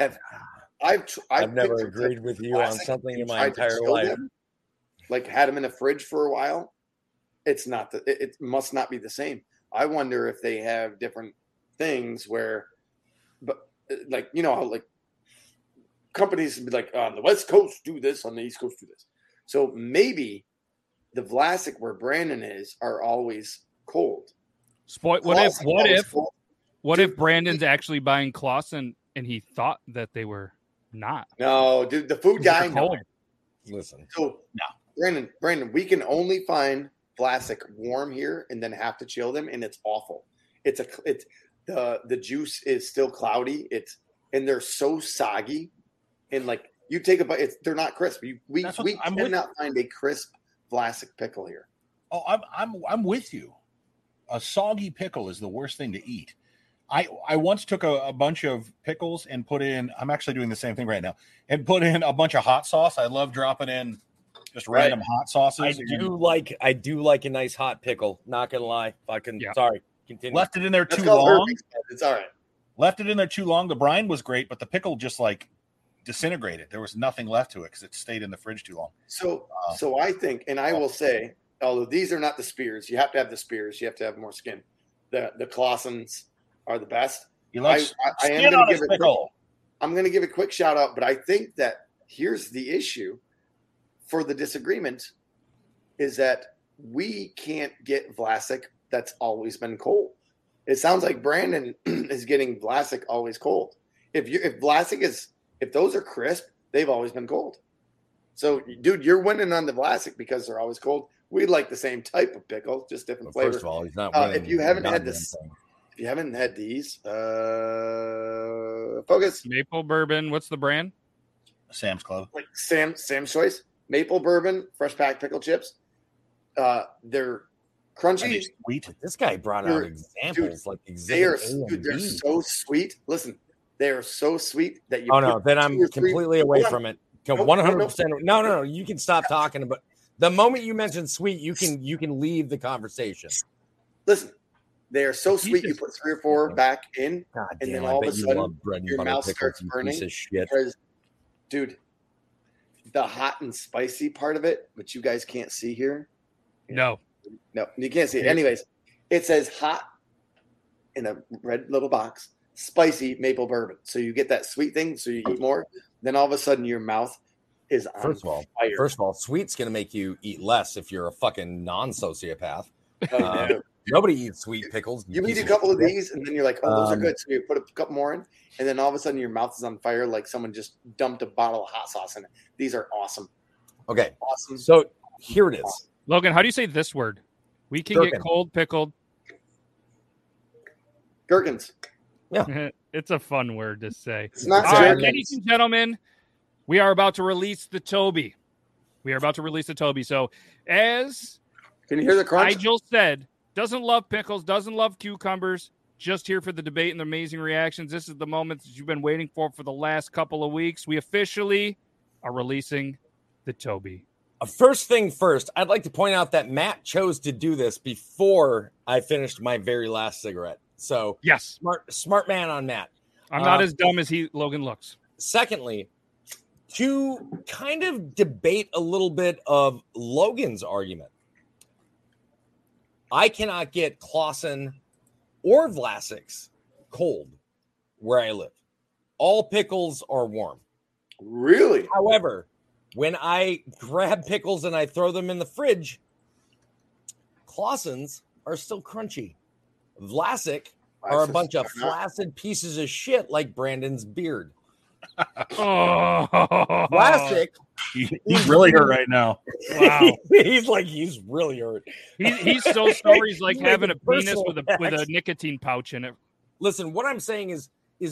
never agreed with you on something in my entire life. Like had them in the fridge for a while. It's not it must not be the same. I wonder if they have different things where, but like, you know, how like companies would be like on the West Coast do this, on the East Coast do this. So maybe the Vlasic where Brandon is are always cold. What if Brandon's actually buying Clausen and he thought that they were not? No, dude, the food guy. No. Listen. So no, Brandon, we can only find Vlasic warm here and then have to chill them, and it's awful. It's the juice is still cloudy. And they're so soggy, and like you take a bite, they're not crisp. We cannot find a crisp Vlasic pickle here. Oh, I'm with you. A soggy pickle is the worst thing to eat. I once took a bunch of pickles and put in. I'm actually doing the same thing right now, and put in a bunch of hot sauce. I love dropping in just random hot sauces. I do like a nice hot pickle. Not gonna lie. Sorry. Continue. Left it in there too long. It's all right. Left it in there too long. The brine was great, but the pickle just like disintegrated. There was nothing left to it because it stayed in the fridge too long. So I think, and I will say, although these are not the spears, you have to have the spears. You have to have more skin. The Clausens are the best. You like skin on his pickle. I'm going to give a quick shout out, but I think that here's the issue for the disagreement is that we can't get Vlasic that's always been cold. It sounds like Brandon is getting Vlasic always cold. If those are crisp, they've always been cold. So, dude, you're winning on the Vlasic because they're always cold. We like the same type of pickle, just different flavor. First of all, he's not winning. If you haven't had these, focus. Maple bourbon. What's the brand? Sam's Club. Like Sam's Choice. Maple bourbon, fresh packed pickle chips. They're crunchy. Sweet. This guy brought out examples like they're so sweet. Listen, they are so sweet that you. Oh no, then I'm completely away from it. 100%. No. You can stop talking about. The moment you mention sweet, you can leave the conversation. Listen, they are so sweet. You put 3 or 4 back in, and then all of a sudden your mouth starts burning. Because, dude, the hot and spicy part of it, which you guys can't see here. No, you can't see it. Anyways, it says hot in a red little box, spicy maple bourbon. So you get that sweet thing, so you eat more. Then all of a sudden your mouth is on fire. First of all, sweet's going to make you eat less if you're a fucking non-sociopath. Oh, nobody eats sweet pickles. You eat a couple of these, and then you're like, oh, those are good. So you put a couple more in, and then all of a sudden your mouth is on fire like someone just dumped a bottle of hot sauce in it. These are awesome. Okay. Awesome. So here it is. Awesome. Logan, how do you say this word? We can get cold pickled. Gherkins. Yeah. It's a fun word to say. It's not all right, ladies and gentlemen, we are about to release the Toby. So as Can you hear the crunch? Nigel said, doesn't love pickles, doesn't love cucumbers, just here for the debate and the amazing reactions. This is the moment that you've been waiting for the last couple of weeks. We officially are releasing the Toby. First thing first, I'd like to point out that Matt chose to do this before I finished my very last cigarette. So yes, smart man on Matt. I'm not as dumb as Logan looks. Secondly, to kind of debate a little bit of Logan's argument, I cannot get Clausen or Vlasic's cold where I live. All pickles are warm. Really? However, when I grab pickles and I throw them in the fridge, Clausen's are still crunchy. Vlasic are a bunch of flaccid pieces of shit like Brandon's beard. Vlasic, he's really hurt right now. Wow, he's really hurt. He's so sore. He's like having a penis with a nicotine pouch in it. Listen, what I'm saying is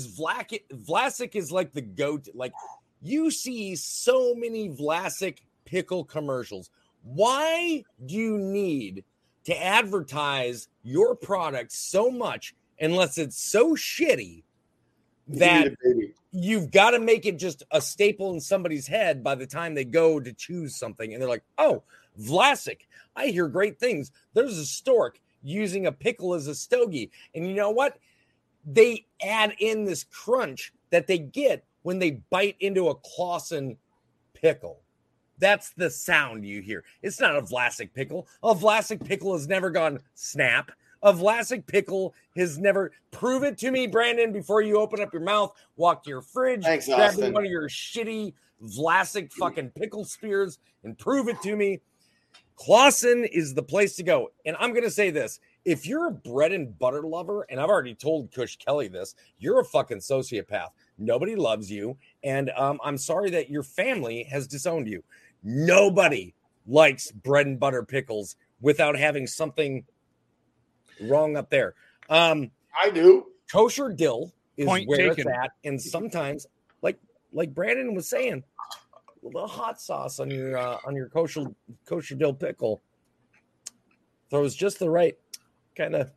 Vlasic is like the goat. Like, you see so many Vlasic pickle commercials. Why do you need to advertise your product so much unless it's so shitty that you've got to make it just a staple in somebody's head by the time they go to choose something? And they're like, oh, Vlasic, I hear great things. There's a stork using a pickle as a stogie. And you know what? They add in this crunch that they get when they bite into a Clausen pickle. That's the sound you hear. It's not a Vlasic pickle. A Vlasic pickle has never gone snap. A Vlasic pickle has never... Prove it to me, Brandon, before you open up your mouth, walk to your fridge, grab one of your shitty Vlasic fucking pickle spears and prove it to me. Clausen is the place to go. And I'm going to say this. If you're a bread and butter lover, and I've already told Kush Kelly this, you're a fucking sociopath. Nobody loves you. And I'm sorry that your family has disowned you. Nobody likes bread and butter pickles without having something wrong up there. I do. Kosher dill is Point where taken. it's at. And sometimes, like Brandon was saying, a little hot sauce on your kosher dill pickle throws just the right kind of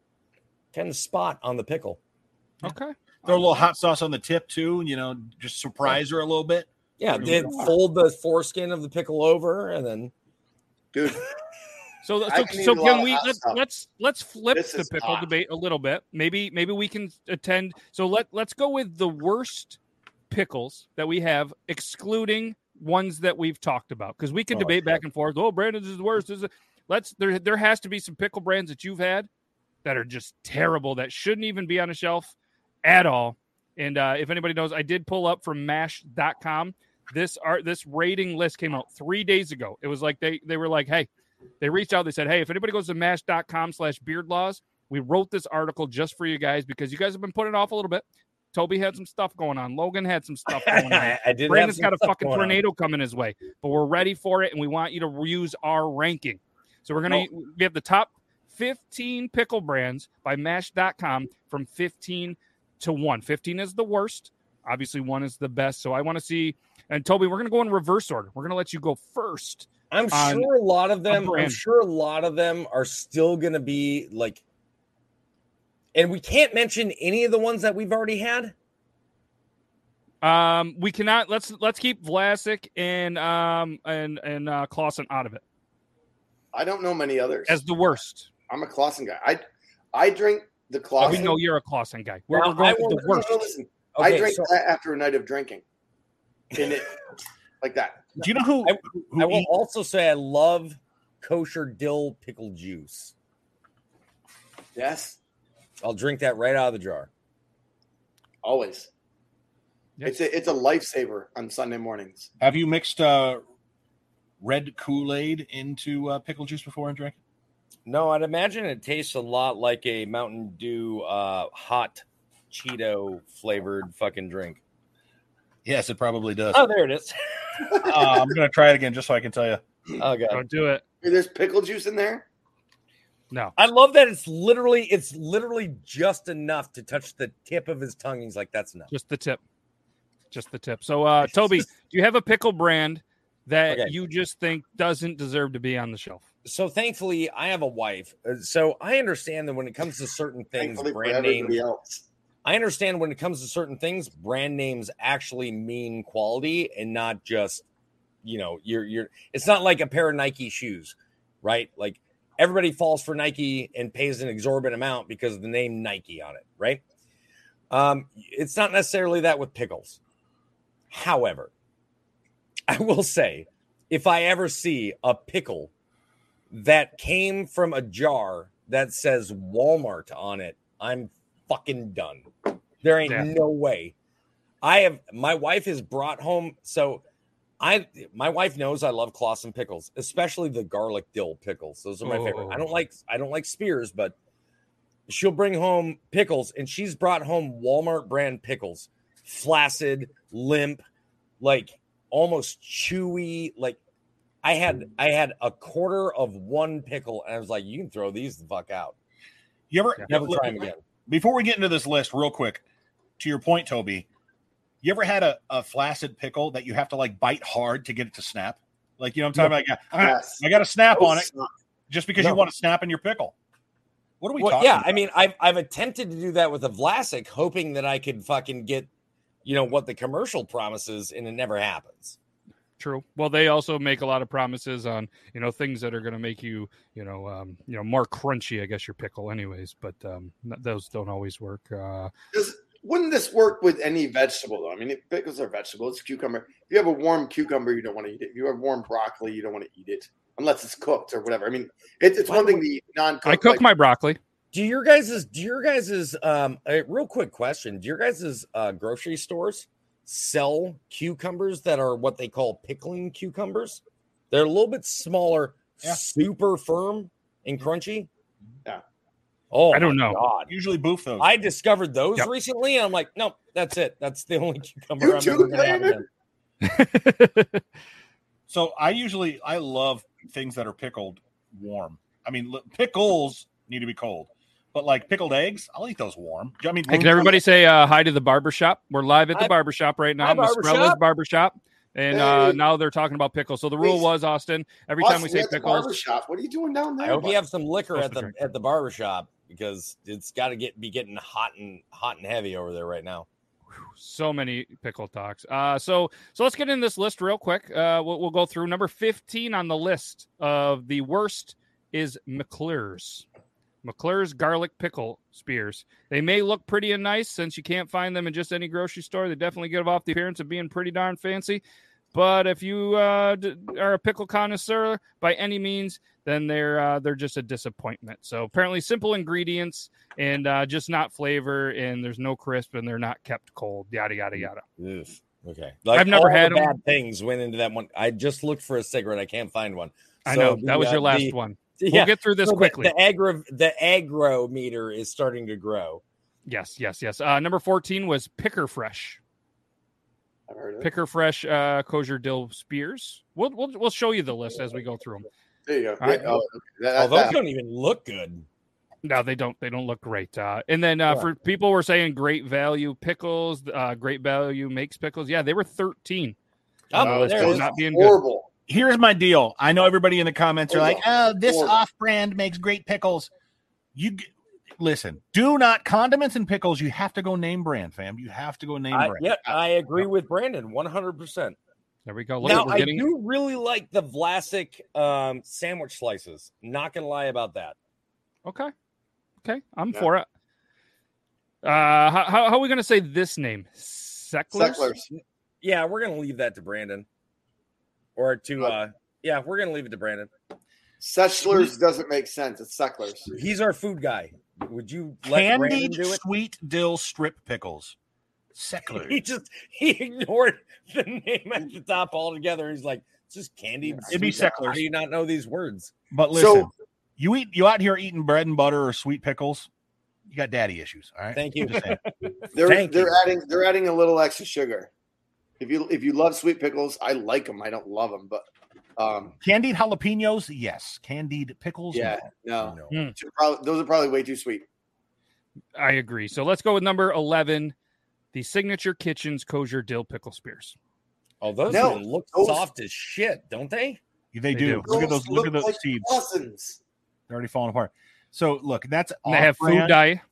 spot on the pickle. Okay. Throw a little hot sauce on the tip too, just surprise her a little bit. Yeah, they fold the foreskin of the pickle over and then, dude. So can we let's flip the pickle debate a little bit. Maybe we can attend. So let's go with the worst pickles that we have, excluding ones that we've talked about, because we can debate back and forth. Oh, Brandon's is the worst. There has to be some pickle brands that you've had that are just terrible, that shouldn't even be on a shelf at all. And if anybody knows, I did pull up from mash.com. This rating list came out 3 days ago. It was like they were like, hey, they reached out. They said, hey, if anybody goes to mash.com/beardlaws, we wrote this article just for you guys because you guys have been putting it off a little bit. Toby had some stuff going on. Logan had some stuff going on. Brandon's got a fucking tornado coming his way, but we're ready for it, and we want you to use our ranking. So we have the top 15 pickle brands by mash.com from 15 to 1. 15 is the worst. Obviously, 1 is the best. So I want to see. And Toby, we're going to go in reverse order. We're going to let you go first. I'm sure a lot of them are still going to be like, and we can't mention any of the ones that we've already had. We cannot. Let's keep Vlasic and Clausen out of it. I don't know many others as the worst. I'm a Clausen guy. I drink the Clausen. We know you're a Clausen guy. We're going with the worst. Listen, okay, I drank that after a night of drinking. In it, like that. Do you know who I will also say I love kosher dill pickle juice. Yes. I'll drink that right out of the jar. Always. Yes. It's a lifesaver on Sunday mornings. Have you mixed red Kool-Aid into pickle juice before and drank it? No, I'd imagine it tastes a lot like a Mountain Dew hot Cheeto flavored fucking drink. Yes, it probably does. Oh, there it is. I'm going to try it again just so I can tell you. Oh, God. Don't do it. There's pickle juice in there? No. I love that it's literally just enough to touch the tip of his tongue. He's like, that's enough. Just the tip. So, Toby, do you have a pickle brand that you just think doesn't deserve to be on the shelf? So thankfully, I have a wife. So I understand that when it comes to certain things, Thankfully for brand names. everybody else. I understand when it comes to certain things, brand names actually mean quality and not just, you're. It's not like a pair of Nike shoes, right? Like everybody falls for Nike and pays an exorbitant amount because of the name Nike on it, right? It's not necessarily that with pickles. However, I will say, if I ever see a pickle that came from a jar that says Walmart on it, I'm fucking done. There ain't no way. My wife has brought home. So my wife knows I love Claussen pickles, especially the garlic dill pickles. Those are my favorite. I don't like Spears, but she'll bring home pickles, and she's brought home Walmart brand pickles, flaccid, limp, like almost chewy. Like I had a quarter of one pickle, and I was like, you can throw these the fuck out. You ever never try them again? Before we get into this list, real quick, to your point, Toby, you ever had a flaccid pickle that you have to like bite hard to get it to snap? Like, what I'm talking about? Yes. I got to snap on it just because you want to snap in your pickle. What are we talking about? I mean, I've attempted to do that with a Vlasic, hoping that I could fucking get, what the commercial promises, and it never happens. True. Well, they also make a lot of promises on, things that are going to make you, more crunchy, I guess, your pickle anyways, but those don't always work. Wouldn't this work with any vegetable, though? I mean, pickles are vegetables. Cucumber. If you have a warm cucumber, you don't want to eat it. If you have warm broccoli, you don't want to eat it unless it's cooked or whatever. I mean, it's one thing to eat non-cooked. I cook my broccoli. Do your guys' real quick question, do your guys' grocery stores sell cucumbers that are what they call pickling cucumbers? They're a little bit smaller, super firm and crunchy. Yeah. Oh, I don't know. God. Usually boof those. I discovered those recently, and I'm like, nope, that's it. That's the only cucumber You I'm too, ever going to have again. So I love things that are pickled warm. I mean, pickles need to be cold, but like pickled eggs, I'll eat those warm. I mean, hey, can everybody say hi to the barbershop? We're live at the barbershop right now. Masrella's Barbershop. And now they're talking about pickles. So the rule was, Austin, every time we say pickles. Barbershop. What are you doing down there? I hope you have some liquor at the barbershop, because it's got to be getting hot and heavy over there right now. So many pickle talks. So let's get in this list real quick. We'll go through number 15 on the list of the worst is McClure's. McClure's garlic pickle spears. They may look pretty and nice since you can't find them in just any grocery store. They definitely give off the appearance of being pretty darn fancy. But if you are a pickle connoisseur by any means, then they're just a disappointment. So apparently simple ingredients and just not flavor, and there's no crisp, and they're not kept cold. Yada yada yada. Okay, I've never had them. Bad things went into that one. I just looked for a cigarette. I can't find one. I know that was your last one. We'll get through this quickly. The aggro meter is starting to grow. Yes. Number 14 was Picker Fresh. Picker Fresh kosher dill spears. We'll show you the list as we go through them. There you go. Right. Those don't even look good. No, they don't. They don't look great. And then for people who were saying Great Value pickles, Great Value makes pickles. Yeah, they were 13. Not being horrible. Good. Here's my deal. I know everybody in the comments are like, "Oh, this off-brand makes great pickles." Listen, do not condiments and pickles. You have to go name brand, fam. You have to go name brand. Yeah, I agree with Brandon 100%. There we go. I do really like the Vlasic sandwich slices. Not gonna lie about that. Okay, I'm for it. How are we gonna say this name? Secklers? Yeah, we're gonna leave that to Brandon. Or to we're gonna leave it to Brandon. Secklers doesn't make sense. It's Secklers. He's our food guy. Would you let Brandon do it? Sweet dill strip pickles. Secklers. He ignored the name at the top altogether. He's like, it's just candied. It'd be Secklers. How do you not know these words? But listen, you out here eating bread and butter or sweet pickles, you got daddy issues. All right. Thank you. They're adding a little extra sugar. If you love sweet pickles, I like them. I don't love them, but candied jalapenos, yes. Candied pickles, no. Those are probably way too sweet. I agree. So let's go with number 11, the Signature Kitchens kosher dill pickle spears. Oh, those look soft as shit, don't they? They do. Look at those. Look at those like seeds. Lawson's. They're already falling apart. So look, that's And they have food off-brand. dye.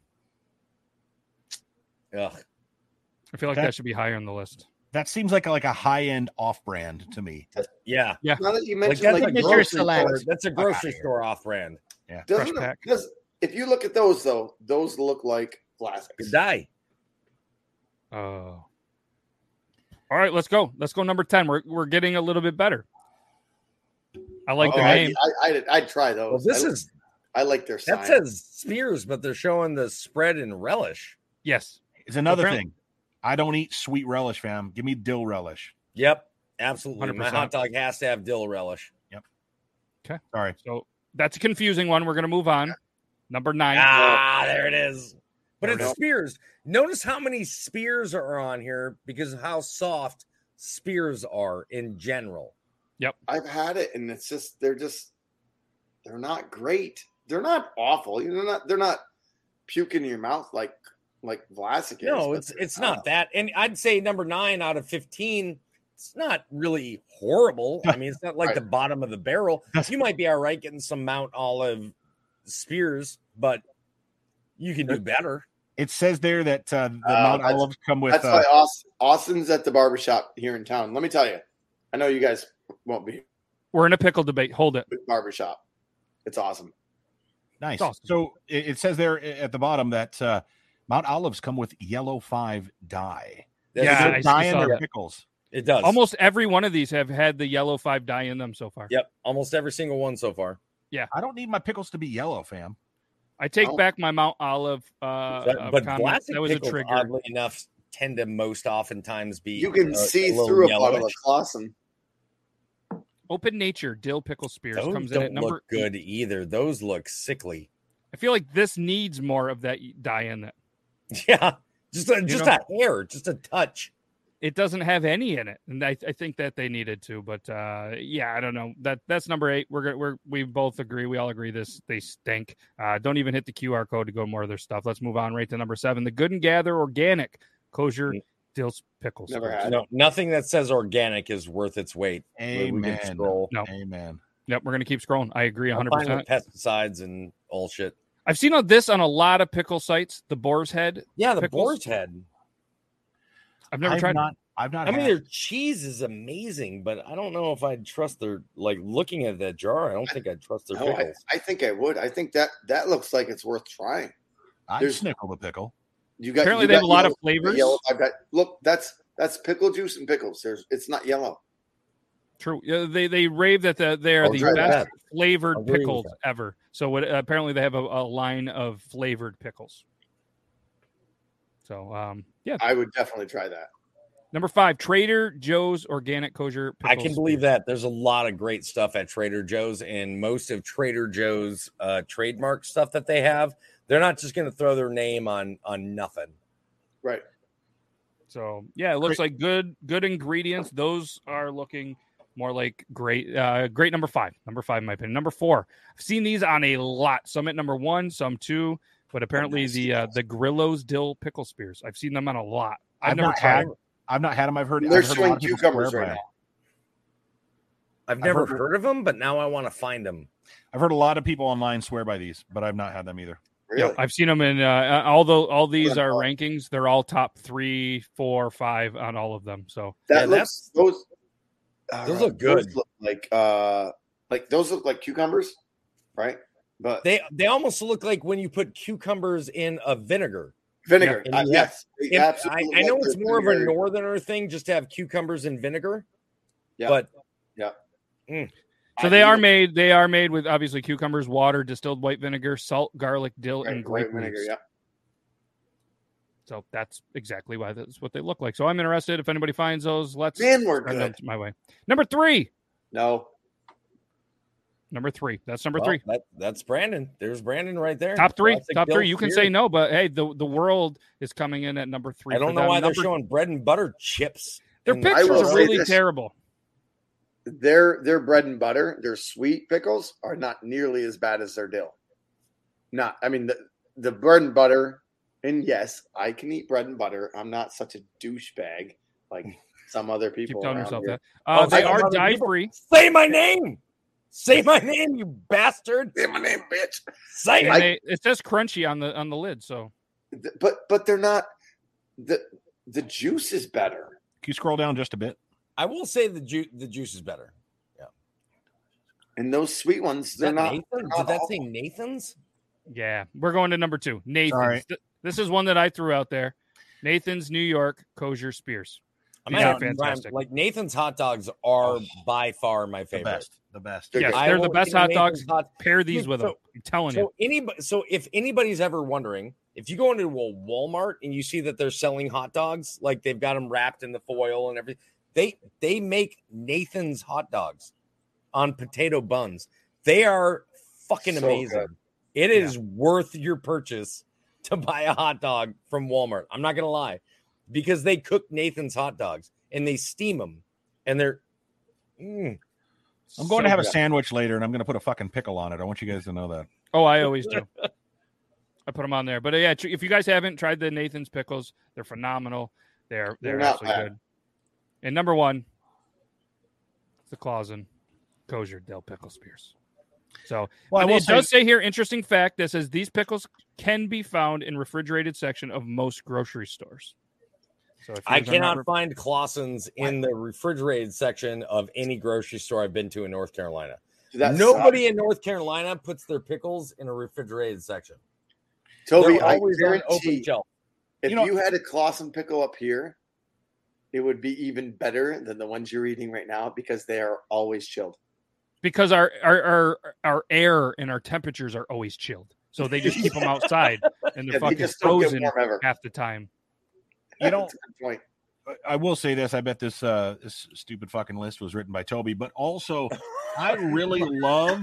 Ugh. I feel like that should be higher on the list. That seems like a high-end off-brand to me. Yeah. Yeah. Now that you Like, mentioned, that's, like, a grocery grocery store, store. That's a grocery store off-brand. Yeah. doesn't Fresh pack. because if you look at those though, those look like plastics. Die. Oh. All right, let's go. Let's go number 10. We're getting a little bit better. I like the name. I'd try those. Well, I like their sign. that says Spears, but they're showing the spread and relish. Yes. It's another Apparently- thing. I don't eat sweet relish, fam. Give me dill relish. Yep, absolutely. 100%. My hot dog has to have dill relish. Okay. Sorry. So that's a confusing one. We're going to move on. Number 9. There it is. But There it's we go. Spears. Notice how many Spears are on here because of how soft Spears are in general. I've had it, and it's just they're not great. They're not awful. They're not puking in your mouth like Vlasic is. No, but it's not that. And I'd say number 9 out of 15. It's not really horrible. I mean, it's not like Right. the bottom of the barrel. You might be all right getting some Mount Olive Spears, but you can do better. It says there that the Mount Olives come with. That's why Austin's at the barbershop here in town. Let me tell you, I know you guys won't be We're in a pickle debate. Hold it. barbershop. It's awesome. Nice. It's awesome. So it says there at the bottom that Mount Olives come with yellow 5 dye. Yeah, They're I dyeing saw their that. pickles. It does. Almost every one of these have had the yellow 5 dye in them so far. Yep. Almost every single one so far. I don't need my pickles to be yellow, fam. I take No. back my Mount Olive But comment. Vlasic That was a pickles, trigger. oddly enough, tend to most oftentimes be You can see little through a bottle of yellowish. Clausen. Open Nature dill pickle spears Those comes in at don't number look good either. Those look sickly. I feel like this needs more of that dye in it. Yeah, just a know? hair, just a touch. It doesn't have any in it, and I think that they needed to. But yeah, I don't know. That's number 8. We both agree. We all agree they stink. Don't even hit the QR code to go more of their stuff. Let's move on right to number 7. The Good and Gather Organic Kosher Dill Pickles. Never had. No, nothing that says organic is worth its weight. We Amen. can scroll. No. Amen. Yep, we're gonna keep scrolling. I agree, I'm 100%. fine with pesticides and all shit. I've seen this on a lot of pickle sites. The Boar's Head. Yeah, the Pickles? boar's head. I've never tried. I've not. I mean, had- their cheese is amazing, but I don't know if I'd trust their looking at that jar. I don't think I'd trust their No, pickles. I think I would. I think that looks like it's worth trying. I'd there's- snickle the pickle. You got Apparently you they have got a lot of yellow- flavors. Yellow, look, that's pickle juice and pickles. It's not yellow. True. They rave that they are I'll the try best that. flavored I'll agree with pickles that. ever. So apparently they have a line of flavored pickles. So yeah. I would definitely try that. Number 5, Trader Joe's Organic Kosher I Pickles. can believe that. There's a lot of great stuff at Trader Joe's, and most of Trader Joe's trademark stuff that they have, they're not just going to throw their name on nothing. Right. So yeah, it looks like good ingredients. Those are looking more like great number 5. Number 5 in my opinion. Number 4. I've seen these on a lot. Some at number 1, some 2, but apparently the Grillo's Dill Pickle Spears. I've seen them on a lot. I've never tried them. I've not had them. I've heard. They're I've heard a lot showing of people cucumbers swear right by now. them. I've never heard of them, but now I want to find them. I've heard a lot of people online swear by these, but I've not had them either. Really? Yeah, I've seen them in although all these Yeah. are rankings, they're all top 3, 4, 5 on all of them. So That Yeah, looks those look good. Those look like those look like cucumbers, right? But They almost look like when you put cucumbers in a vinegar. vinegar. Yeah, and you Yes. If- they absolutely I know look it's like more of a vinegar. northerner thing just to have cucumbers and vinegar. Yeah. But So they are made with obviously cucumbers, water, distilled white vinegar, salt, garlic, dill, and grape white vinegar. leaves. Yeah. So that's exactly why that's what they look like. So I'm interested. If anybody finds those, let's Man, we're send them good. my way. Number 3. No. That's number well, 3. That's Brandon. There's Brandon right there. Top 3. Classic Top Bill 3. You can Spear. say no, but hey, the world is coming in at number 3. I don't know why they're showing bread and butter chips. Their in pictures will are say really this. terrible. Their bread and butter, their sweet pickles are not nearly as bad as their dill. The bread and butter, and yes, I can eat bread and butter. I'm not such a douchebag like some other Keep people. telling around yourself here. that. They some are other dye people. free. Say my name. Say my name, you bastard. Say my name, bitch. Say And it. it says crunchy on the lid, so But they're not. The juice is better. Can you scroll down just a bit? I will say the juice is better. Yeah. And those sweet ones, they're not. Nathan? Did that say Nathan's? yeah. We're going to number 2. Nathan's. Sorry. This is one that I threw out there. Nathan's New York Kosher Spears. I'm These not are fantastic. like Nathan's hot dogs are by far my The favorite. best. They're Yes, good. they're I the will best say hot Nathan's dogs. Pair these with them. I'm telling you. So if anybody's ever wondering, if you go into a Walmart and you see that they're selling hot dogs, like they've got them wrapped in the foil and everything, they make Nathan's hot dogs on potato buns. They are fucking So amazing. good. It is worth your purchase to buy a hot dog from Walmart. I'm not gonna lie, because they cook Nathan's hot dogs and they steam them, and they're. I'm going to have a sandwich later, and I'm going to put a fucking pickle on it. I want you guys to know that. Oh, I always do. I put them on there. But yeah, if you guys haven't tried the Nathan's pickles, they're phenomenal. They're not absolutely bad. good. And number 1, the Clausen Kosher Dill Pickle Spears. So, Well, I but will it say- does say here, interesting fact that says these pickles can be found in refrigerated section of most grocery stores. So if I yours are not cannot find Clausen's in the refrigerated section of any grocery store I've been to in North Carolina. That Nobody sucks. in North Carolina puts their pickles in a refrigerated section. Toby, They're I always on open guarantee shelf. if You know- you had a Clausen pickle up here, it would be even better than the ones you're eating right now because they are always chilled. because our air and our temperatures are always chilled. So they just keep them outside and they're Yeah, they fucking just don't get frozen warm ever. half the time. You know, That's a good point. I will say this. I bet this stupid fucking list was written by Toby, but also I really love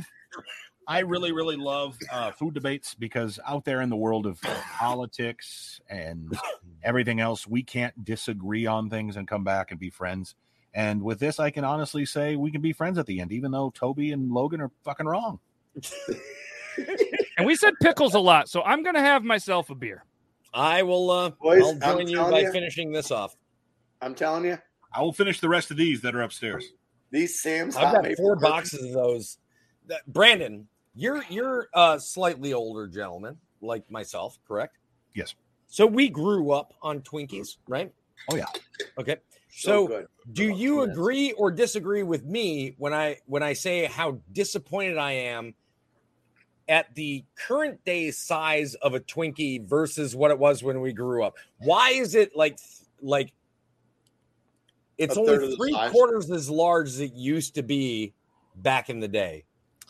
food debates because out there in the world of politics and everything else, we can't disagree on things and come back and be friends. And with this, I can honestly say we can be friends at the end, even though Toby and Logan are fucking wrong. And we said pickles a lot, so I'm gonna have myself a beer. I will. Boys, I'll I'm join you telling by you. finishing this off. I'm telling you, I will finish the rest of these that are upstairs. these Sam's I've hot got maple 4 cookies- boxes of those. Brandon, you're a slightly older gentleman like myself, correct? Yes. So we grew up on Twinkies, right? Oh, yeah. Okay. So So, good. do you agree or disagree with me when I say how disappointed I am at the current day size of a Twinkie versus what it was when we grew up? Why is it like it's A third only of the 3/4 size? as large as it used to be back in the day?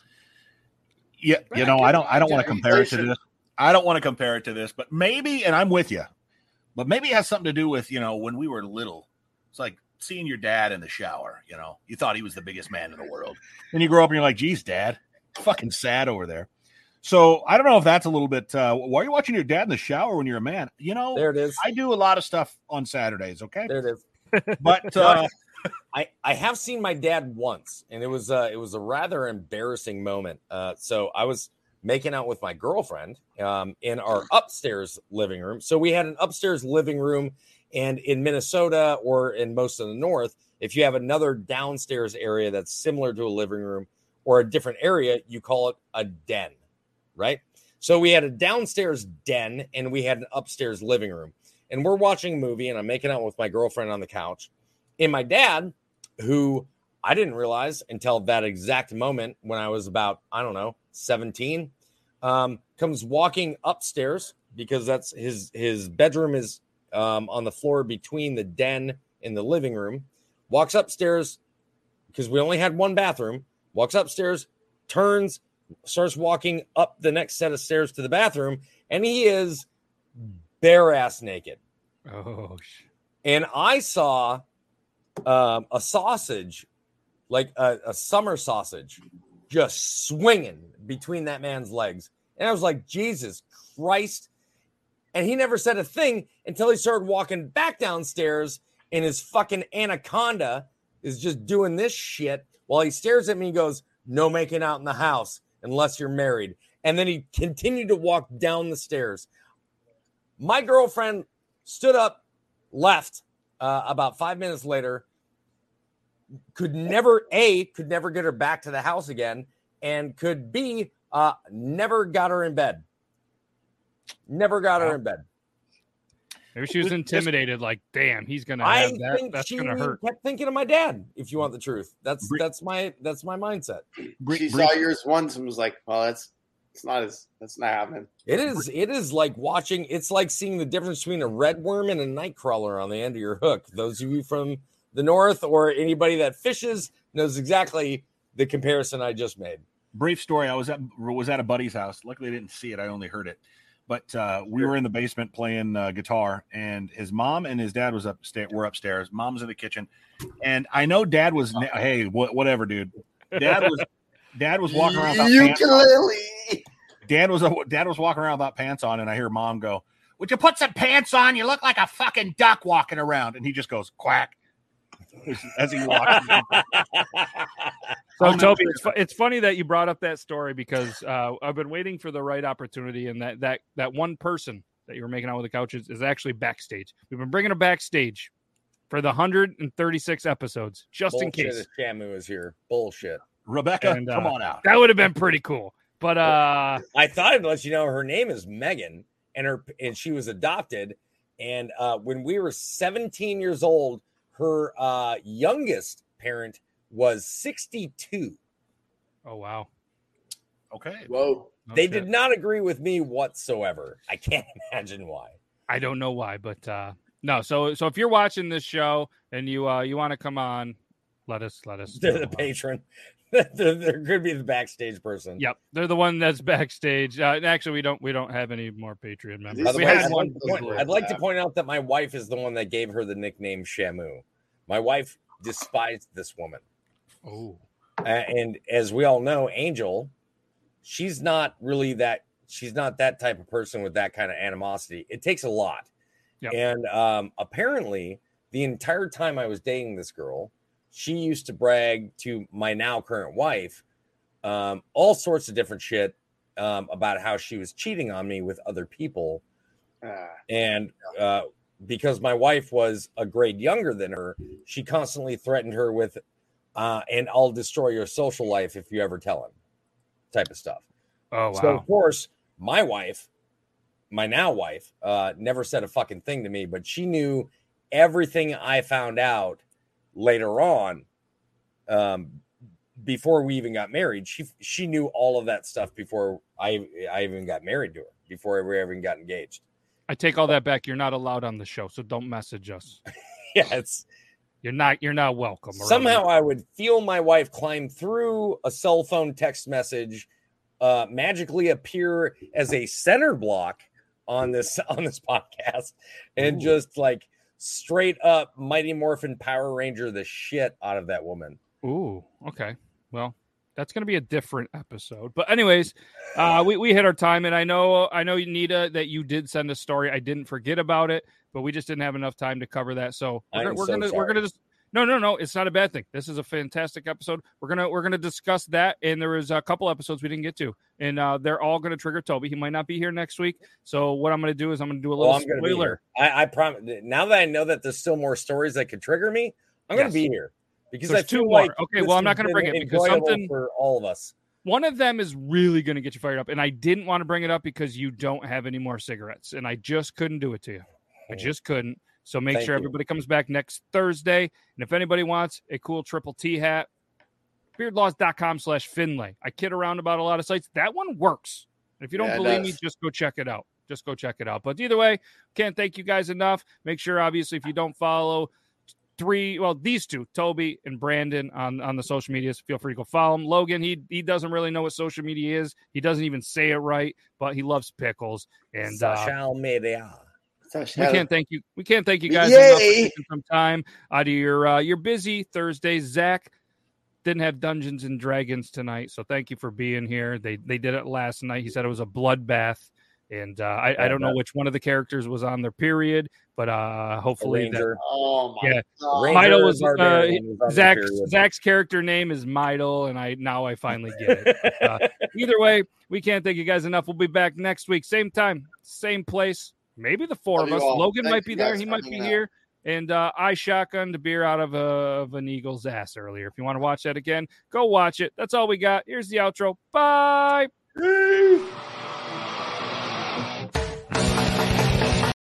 Yeah, you know, I don't want to compare it to Inflation. this. I don't want to compare it to this, but maybe, and I'm with you, but maybe it has something to do with, you know, when we were little, it's like seeing your dad in the shower, you know, you thought he was the biggest man in the world. Then you grow up and you're like, geez, Dad, fucking sad over there. So I don't know if that's a little bit, why are you watching your dad in the shower when you're a man? You know, There it is. I do a lot of stuff on Saturdays. Okay. There it is. But, I have seen my dad once, and it was a rather embarrassing moment. So I was making out with my girlfriend in our upstairs living room. So we had an upstairs living room, and in Minnesota or in most of the North, if you have another downstairs area that's similar to a living room or a different area, you call it a den, right? So we had a downstairs den and we had an upstairs living room, and we're watching a movie, and I'm making out with my girlfriend on the couch. And my dad, who I didn't realize until that exact moment when I was about, 17, comes walking upstairs because that's his bedroom is on the floor between the den and the living room. Walks upstairs because we only had one bathroom. Walks upstairs, turns, starts walking up the next set of stairs to the bathroom, and he is bare ass naked. Oh, And I saw a sausage, like a summer sausage, just swinging between that man's legs. And I was like, Jesus Christ. And he never said a thing until he started walking back downstairs, and his fucking anaconda is just doing this shit while he stares at me and goes, "No making out in the house unless you're married." And then he continued to walk down the stairs. My girlfriend stood up, left about 5 minutes later, could never get her back to the house again, and could B, never got her in bed. Never got her in bed. Maybe she was intimidated. Like, damn, he's gonna have that. That's gonna hurt. Kept thinking of my dad. If you want the truth, that's my mindset. She saw yours once and was like, "Well, that's not happening." It is like watching. It's like seeing the difference between a red worm and a night crawler on the end of your hook. Those of you from the north or anybody that fishes knows exactly the comparison I just made. Brief story. I was at a buddy's house. Luckily, I didn't see it. I only heard it. But we were in the basement playing guitar, and his mom and his dad were upstairs. Mom's in the kitchen, and I know Dad was. Hey, whatever, dude. Dad was walking around without pants on. Dad was walking around without pants on, and I hear Mom go, "Would you put some pants on? You look like a fucking duck walking around." And he just goes quack as he walks. So, Toby, it's funny that you brought up that story because I've been waiting for the right opportunity, and that one person that you were making out with the couches is actually backstage. We've been bringing her backstage for the 136 episodes, just in case. Shamu is here. Bullshit. Rebecca, come on out. That would have been pretty cool. But I thought I'd let you know her name is Megan, and she was adopted. And when we were 17 years old, her youngest parent was 62. Oh, wow. Okay. Whoa. They did not agree with me whatsoever. I can't imagine why. I don't know why, but no. So if you're watching this show and you want to come on, let us. They're the patron. They're could be the backstage person. Yep, they're the one that's backstage. Actually, we don't have any more Patreon members. I'd like to point out that my wife is the one that gave her the nickname Shamu. My wife despised this woman. Oh, and as we all know, Angel, she's not that type of person with that kind of animosity. It takes a lot. Yep. And apparently, the entire time I was dating this girl, she used to brag to my now current wife all sorts of different shit about how she was cheating on me with other people. And because my wife was a grade younger than her, she constantly threatened her with, and I'll destroy your social life if you ever tell him, type of stuff. Oh, wow. So, of course, my wife, my now wife, never said a fucking thing to me, but she knew everything I found out later on, before we even got married. She knew all of that stuff before I even got married to her, before we ever even got engaged. I take all that back. You're not allowed on the show, so don't message us. Yeah, you're not welcome. Somehow I would feel my wife climb through a cell phone text message, magically appear as a center block on this podcast, and just like straight up Mighty Morphin Power Ranger the shit out of that woman. Ooh, okay. Well, that's going to be a different episode. But anyways, we hit our time, and I know, Nita, that you did send a story. I didn't forget about it, but we just didn't have enough time to cover that. So we're gonna just no, it's not a bad thing. This is a fantastic episode. We're gonna discuss that, and there was a couple episodes we didn't get to, and they're all gonna trigger Toby. He might not be here next week, so what I'm gonna do is I'm gonna do a little spoiler. I promise. Now that I know that there's still more stories that could trigger me, I'm gonna be here. Because there's I feel two more. Like okay, well, I'm not going to bring it because something for all of us. One of them is really going to get you fired up, and I didn't want to bring it up because you don't have any more cigarettes, and I just couldn't do it to you. I just couldn't. So make sure everybody comes back next Thursday, and if anybody wants a cool Triple T hat, beardlaws.com/Finlay. I kid around about a lot of sites. That one works. And if you don't believe me, just go check it out. But either way, can't thank you guys enough. Make sure, obviously, if you don't follow these two, Toby and Brandon on the social medias, feel free to go follow him. Logan, he doesn't really know what social media is. He doesn't even say it right, but he loves pickles. And social media. We can't thank you guys enough for taking some time out of your busy Thursday. Zach didn't have Dungeons and Dragons tonight, so thank you for being here. They did it last night. He said it was a bloodbath. And I don't know which one of the characters was on their period, but hopefully oh my God. Midel was Zach's character name is Midel, and I finally get it. Either way, we can't thank you guys enough. We'll be back next week, same time, same place. Maybe the four of us. Logan might be there. He might be here. And I shotgunned a beer out of an eagle's ass earlier. If you want to watch that again, go watch it. That's all we got. Here's the outro. Bye.